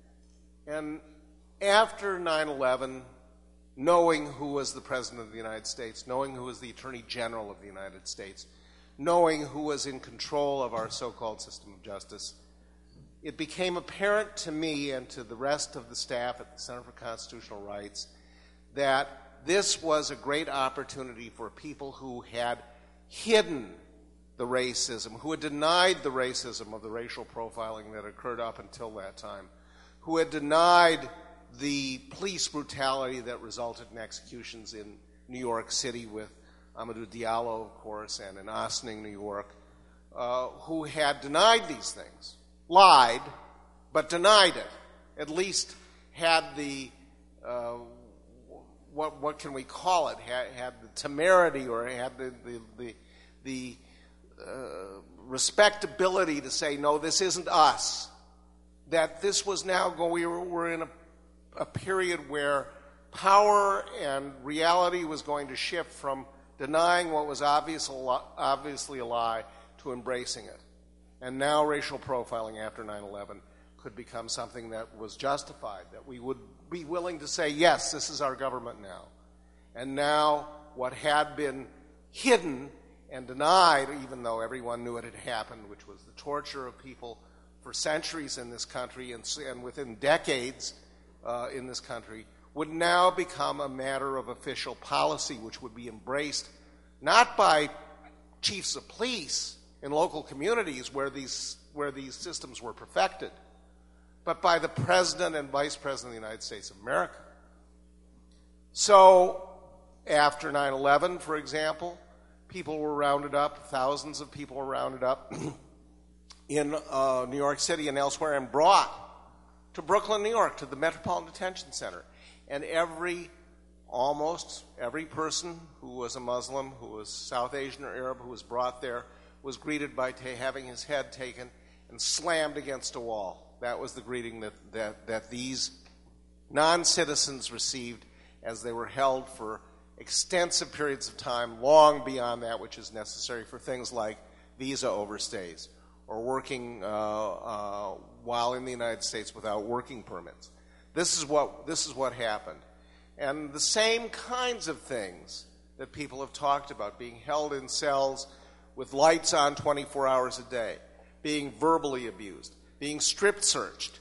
after 9/11, knowing who was the President of the United States, knowing who was the Attorney General of the United States, knowing who was in control of our so-called system of justice, it became apparent to me and to the rest of the staff at the Center for Constitutional Rights that this was a great opportunity for people who had hidden the racism, who had denied the racism of the racial profiling that occurred up until that time, who had denied the police brutality that resulted in executions in New York City with Amadou Diallo, of course, and in Ossining, New York, who had denied these things, lied, but denied it, at least had the, what can we call it, had the temerity or had the respectability to say, no, this isn't us. That this was now, we were in a period where power and reality was going to shift from denying what was obviously a lie to embracing it. And now racial profiling after 9/11 could become something that was justified, that we would be willing to say, yes, this is our government now. And now what had been hidden and denied, even though everyone knew it had happened, which was the torture of people for centuries in this country and within decades in this country, would now become a matter of official policy, which would be embraced not by chiefs of police in local communities where these systems were perfected, but by the President and Vice President of the United States of America. So after 9/11, for example, people were rounded up, thousands of people were rounded up in New York City and elsewhere and brought to Brooklyn, New York, to the Metropolitan Detention Center. And almost every person who was a Muslim, who was South Asian or Arab, who was brought there, was greeted by having his head taken and slammed against a wall. That was the greeting that these non-citizens received as they were held for extensive periods of time, long beyond that which is necessary for things like visa overstays or working while in the United States without working permits. This is what happened. And the same kinds of things that people have talked about, being held in cells with lights on 24 hours a day, being verbally abused, being strip searched.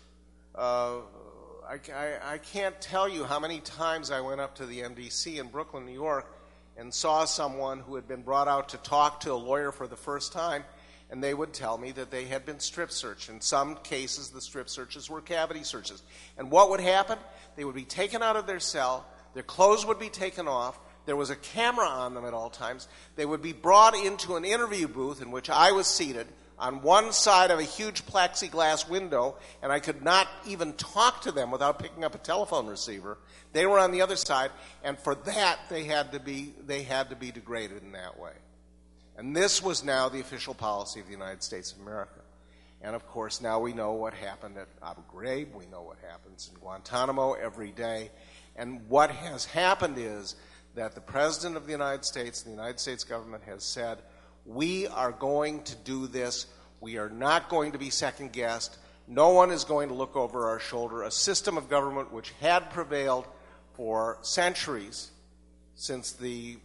I can't tell you how many times I went up to the MDC in Brooklyn, New York, and saw someone who had been brought out to talk to a lawyer for the first time, and they would tell me that they had been strip searched. In some cases, the strip searches were cavity searches. And what would happen? They would be taken out of their cell, their clothes would be taken off, there was a camera on them at all times, they would be brought into an interview booth in which I was seated on one side of a huge plexiglass window, and I could not even talk to them without picking up a telephone receiver. They were on the other side, and for that they had to be degraded in that way. And this was now the official policy of the United States of America. And of course, now we know what happened at Abu Ghraib, we know what happens in Guantanamo every day. And what has happened is that the President of the United States and the United States government has said, we are going to do this. We are not going to be second-guessed. No one is going to look over our shoulder. A system of government which had prevailed for centuries since the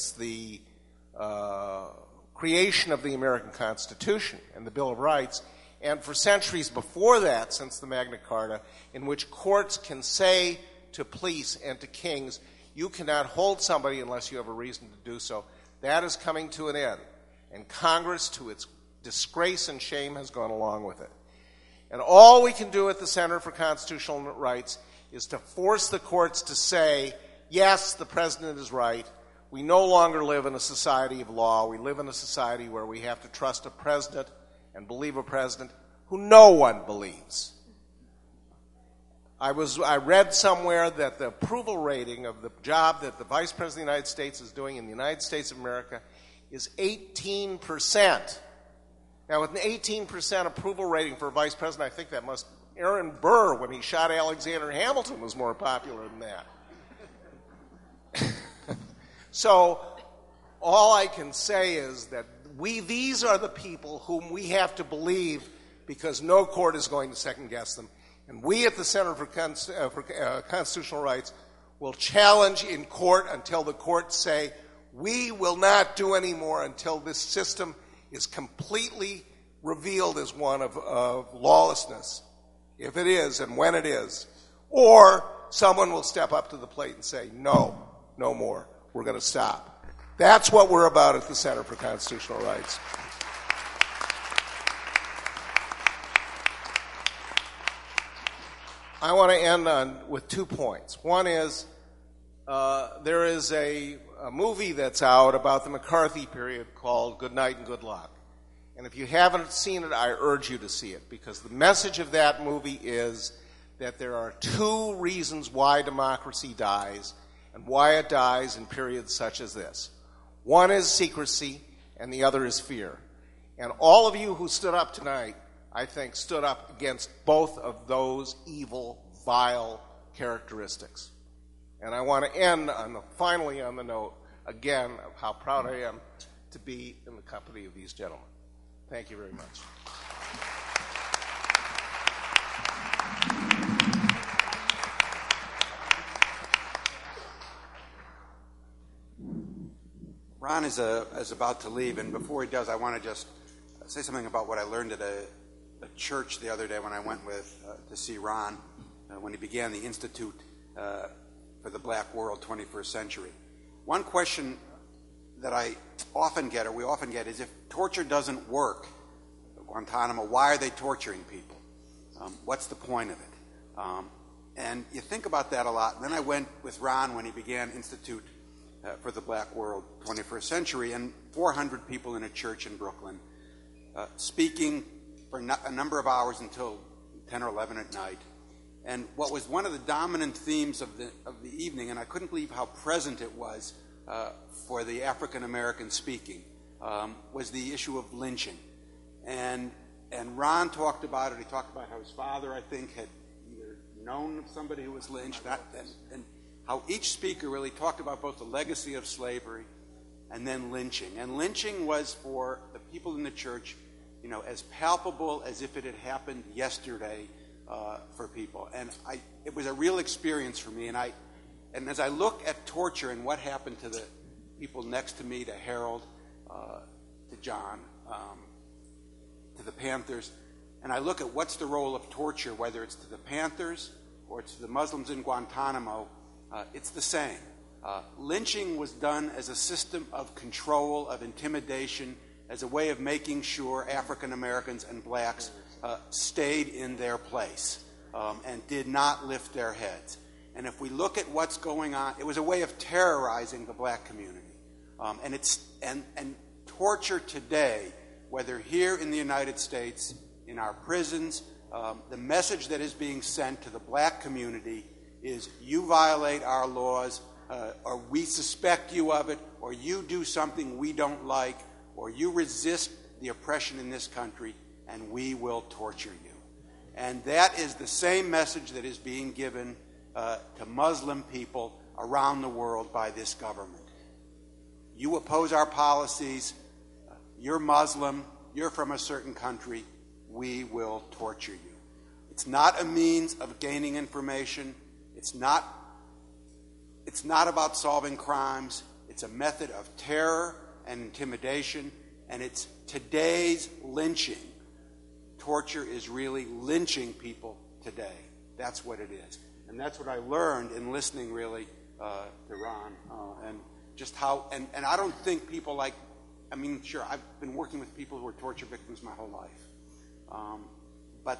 creation of the American Constitution and the Bill of Rights, and for centuries before that, since the Magna Carta, in which courts can say to police and to kings, you cannot hold somebody unless you have a reason to do so. That is coming to an end. And Congress, to its disgrace and shame, has gone along with it. And all we can do at the Center for Constitutional Rights is to force the courts to say, yes, the president is right. We no longer live in a society of law. We live in a society where we have to trust a president and believe a president who no one believes. I read somewhere that the approval rating of the job that the Vice President of the United States is doing in the United States of America is 18%. Now, with an 18% approval rating for vice president, I think that must, Aaron Burr, when he shot Alexander Hamilton, was more popular than that. So, all I can say is that these are the people whom we have to believe because no court is going to second-guess them. And we at the Center for Constitutional Rights will challenge in court until the courts say, we will not do any more until this system is completely revealed as one of lawlessness, if it is and when it is. Or someone will step up to the plate and say, no, no more. We're going to stop. That's what we're about at the Center for Constitutional Rights. I want to end with 2 points. One is there is a movie that's out about the McCarthy period called Good Night and Good Luck. And if you haven't seen it, I urge you to see it, because the message of that movie is that there are 2 reasons why democracy dies and why it dies in periods such as this. One is secrecy, and the other is fear. And all of you who stood up tonight, I think, stood up against both of those evil, vile characteristics. And I want to end finally on the note, again, of how proud I am to be in the company of these gentlemen. Thank you very much. Ron is about to leave, and before he does, I want to just say something about what I learned at a church the other day when I went to see Ron when he began the Institute for the Black World 21st Century. One question that we often get is, if torture doesn't work at Guantanamo, why are they torturing people? What's the point of it? And you think about that a lot. And then I went with Ron when he began Institute for the Black World 21st Century, and 400 people in a church in Brooklyn speaking for a number of hours until 10 or 11 at night. And what was one of the dominant themes of the evening, and I couldn't believe how present it was for the African American speaking, was the issue of lynching. And Ron talked about it. He talked about how his father, I think, had either known somebody who was lynched, and how each speaker really talked about both the legacy of slavery and then lynching. And lynching was, for the people in the church, as palpable as if it had happened yesterday for people. And it was a real experience for me. And as I look at torture and what happened to the people next to me, to Harold, to John, to the Panthers, and I look at what's the role of torture, whether it's to the Panthers or it's to the Muslims in Guantanamo, it's the same. Lynching was done as a system of control, of intimidation, as a way of making sure African Americans and blacks stayed in their place and did not lift their heads. And if we look at what's going on, it was a way of terrorizing the black community. And torture today, whether here in the United States, in our prisons, the message that is being sent to the black community is, you violate our laws, or we suspect you of it, or you do something we don't like, or you resist the oppression in this country, and we will torture you. And that is the same message that is being given to Muslim people around the world by this government. You oppose our policies, you're Muslim, you're from a certain country, we will torture you. It's not a means of gaining information. It's not about solving crimes. It's a method of terror and intimidation, and it's today's lynching. Torture is really lynching people today. That's what it is. And that's what I learned in listening, really, to Ron, and just how, and I don't think people sure, I've been working with people who are torture victims my whole life. But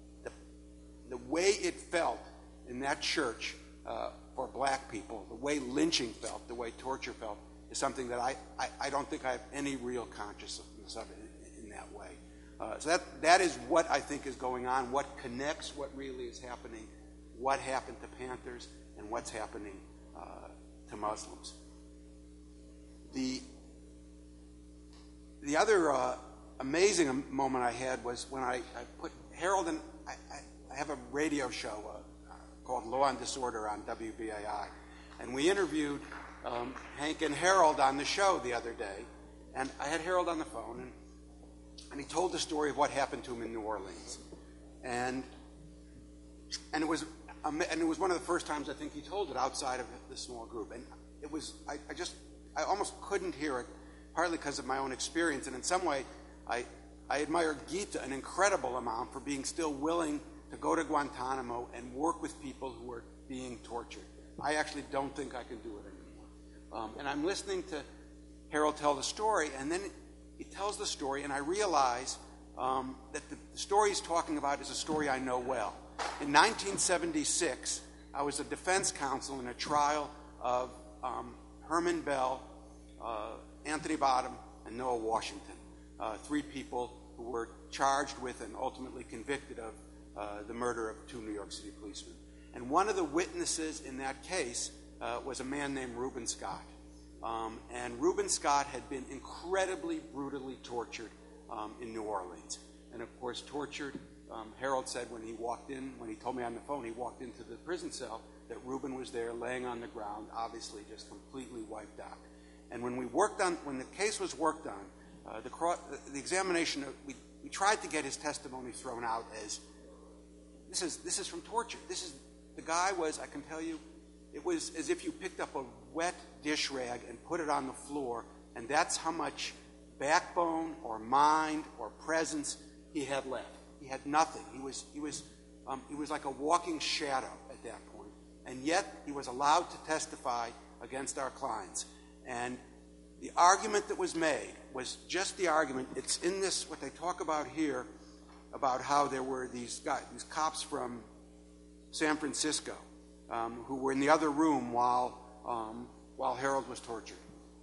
the way it felt in that church for black people, the way lynching felt, the way torture felt, is something that I don't think I have any real consciousness of it in that way. So that is what I think is going on, what connects what really is happening, what happened to Panthers, and what's happening to Muslims. The other amazing moment I had was when I put Harold and I have a radio show called Law and Disorder on WBAI, and we interviewed Hank and Harold on the show the other day, and I had Harold on the phone, and he told the story of what happened to him in New Orleans, and it was one of the first times I think he told it outside of the small group, and it was I almost couldn't hear it, partly because of my own experience, and in some way I admire Gita an incredible amount for being still willing to go to Guantanamo and work with people who are being tortured. I actually don't think I can do it anymore. And I'm listening to Harold tell the story, and then he tells the story, and I realize that the story he's talking about is a story I know well. In 1976, I was a defense counsel in a trial of Herman Bell, Anthony Bottom, and Noah Washington, three people who were charged with and ultimately convicted of the murder of two New York City policemen. And one of the witnesses in that case was a man named Reuben Scott. And Reuben Scott had been incredibly brutally tortured in New Orleans. And of course, tortured, Harold said when he told me on the phone, he walked into the prison cell, that Reuben was there laying on the ground, obviously just completely wiped out. And when the case was worked on, the examination, we tried to get his testimony thrown out as, this is from torture. The guy was, I can tell you, it was as if you picked up a wet dish rag and put it on the floor, and that's how much backbone or mind or presence he had left. He had nothing. He was like a walking shadow at that point, and yet he was allowed to testify against our clients. And the argument that was made was just the argument. It's in this, what they talk about here, about how there were these cops from San Francisco who were in the other room while Harold was tortured,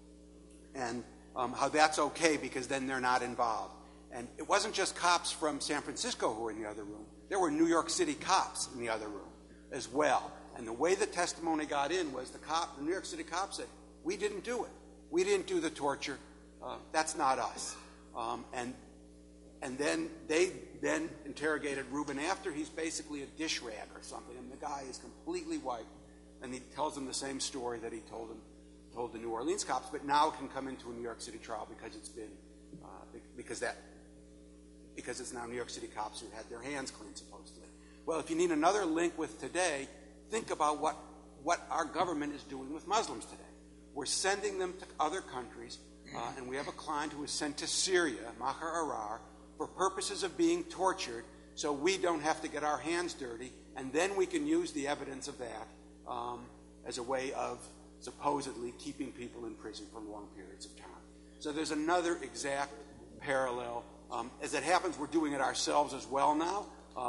and how that's okay because then they're not involved. And it wasn't just cops from San Francisco who were in the other room. There were New York City cops in the other room as well. And the way the testimony got in was the New York City cop said, "We didn't do it. We didn't do the torture. That's not us." And then they interrogated Reuben after he's basically a dish rag or something, and the guy is completely wiped. And he tells them the same story that he told the New Orleans cops, but now can come into a New York City trial because it's now New York City cops who had their hands clean, supposedly. Well, if you need another link with today, think about what our government is doing with Muslims today. We're sending them to other countries, and we have a client who was sent to Syria, Maher Arar, for purposes of being tortured, so we don't have to get our hands dirty, and then we can use the evidence of that as a way of supposedly keeping people in prison for long periods of time. So there's another exact parallel. As it happens, we're doing it ourselves as well now,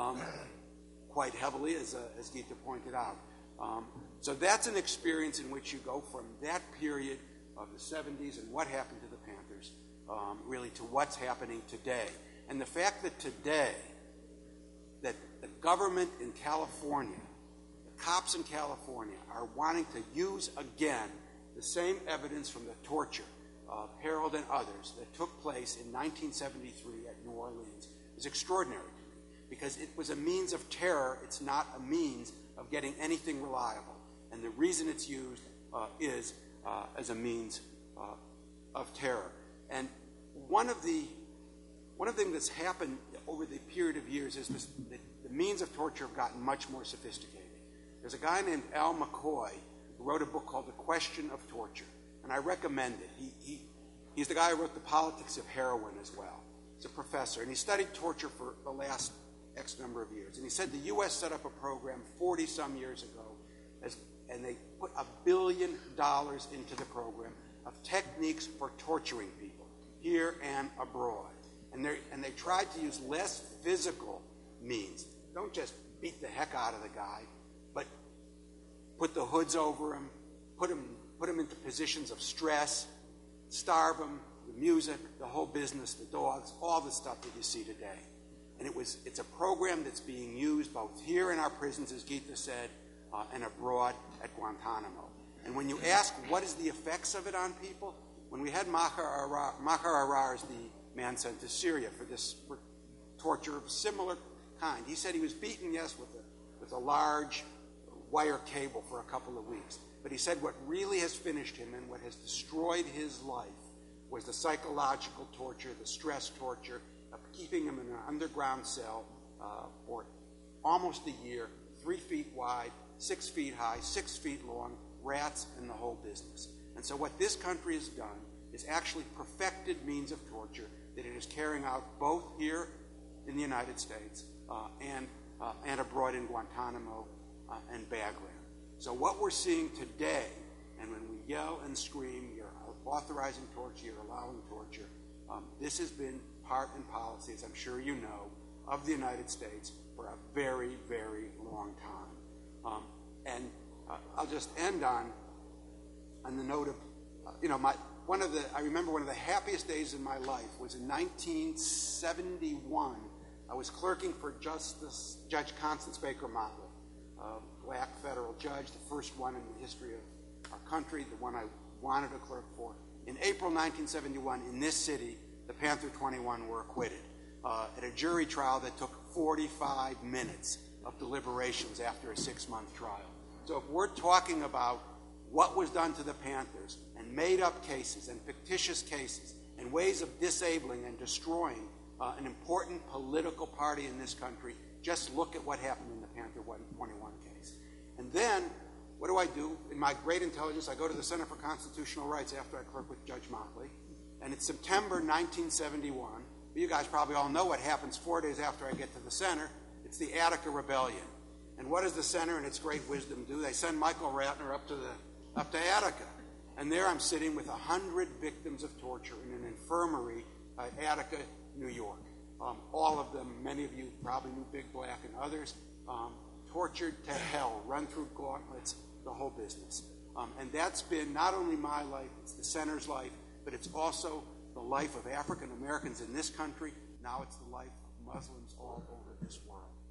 quite heavily, as Gita pointed out. So that's an experience in which you go from that period of the 70s and what happened to the Panthers, really to what's happening today. And the fact that today, that the government in California, the cops in California, are wanting to use again the same evidence from the torture of Harold and others that took place in 1973 at New Orleans is extraordinary to me, because it was a means of terror. It's not a means of getting anything reliable. And the reason it's used is as a means of terror. And one of the things that's happened over the period of years is the means of torture have gotten much more sophisticated. There's a guy named Al McCoy who wrote a book called The Question of Torture, and I recommend it. He's the guy who wrote The Politics of Heroin as well. He's a professor, and he studied torture for the last X number of years. And he said the U.S. set up a program 40-some years ago, and they put $1 billion into the program of techniques for torturing people here and abroad. And they tried to use less physical means. Don't just beat the heck out of the guy, but put the hoods over him, put him into positions of stress, starve him, the music, the whole business, the dogs, all the stuff that you see today. And it's a program that's being used both here in our prisons, as Gita said, and abroad at Guantanamo. And when you ask what is the effects of it on people, when we had Maher Arar as man sent to Syria for torture of a similar kind. He said he was beaten, yes, with a large wire cable for a couple of weeks. But he said what really has finished him and what has destroyed his life was the psychological torture, the stress torture of keeping him in an underground cell for almost a year, 3 feet wide, 6 feet high, 6 feet long, rats and the whole business. And so what this country has done is actually perfected means of torture that it is carrying out both here in the United States and abroad in Guantanamo and Bagram. So what we're seeing today, and when we yell and scream, you're authorizing torture, you're allowing torture, this has been part and policy, as I'm sure you know, of the United States for a very, very long time. I'll just end on the note of, I remember one of the happiest days in my life was in 1971. I was clerking for Judge Constance Baker Motley, a black federal judge, the first one in the history of our country, the one I wanted to clerk for. In April 1971, in this city, the Panther 21 were acquitted at a jury trial that took 45 minutes of deliberations after a 6-month trial. So if we're talking about what was done to the Panthers and made-up cases and fictitious cases and ways of disabling and destroying an important political party in this country, just look at what happened in the Panther 21 case. And then, what do? In my great intelligence, I go to the Center for Constitutional Rights after I clerk with Judge Motley, and it's September 1971. You guys probably all know what happens 4 days after I get to the center. It's the Attica Rebellion. And what does the center in its great wisdom do? They send Michael Ratner up to Attica. And there I'm sitting with 100 victims of torture in an infirmary at Attica, New York. All of them, many of you probably knew Big Black and others, tortured to hell, run through gauntlets, the whole business. And that's been not only my life, it's the center's life, but it's also the life of African Americans in this country. Now it's the life of Muslims all over this world.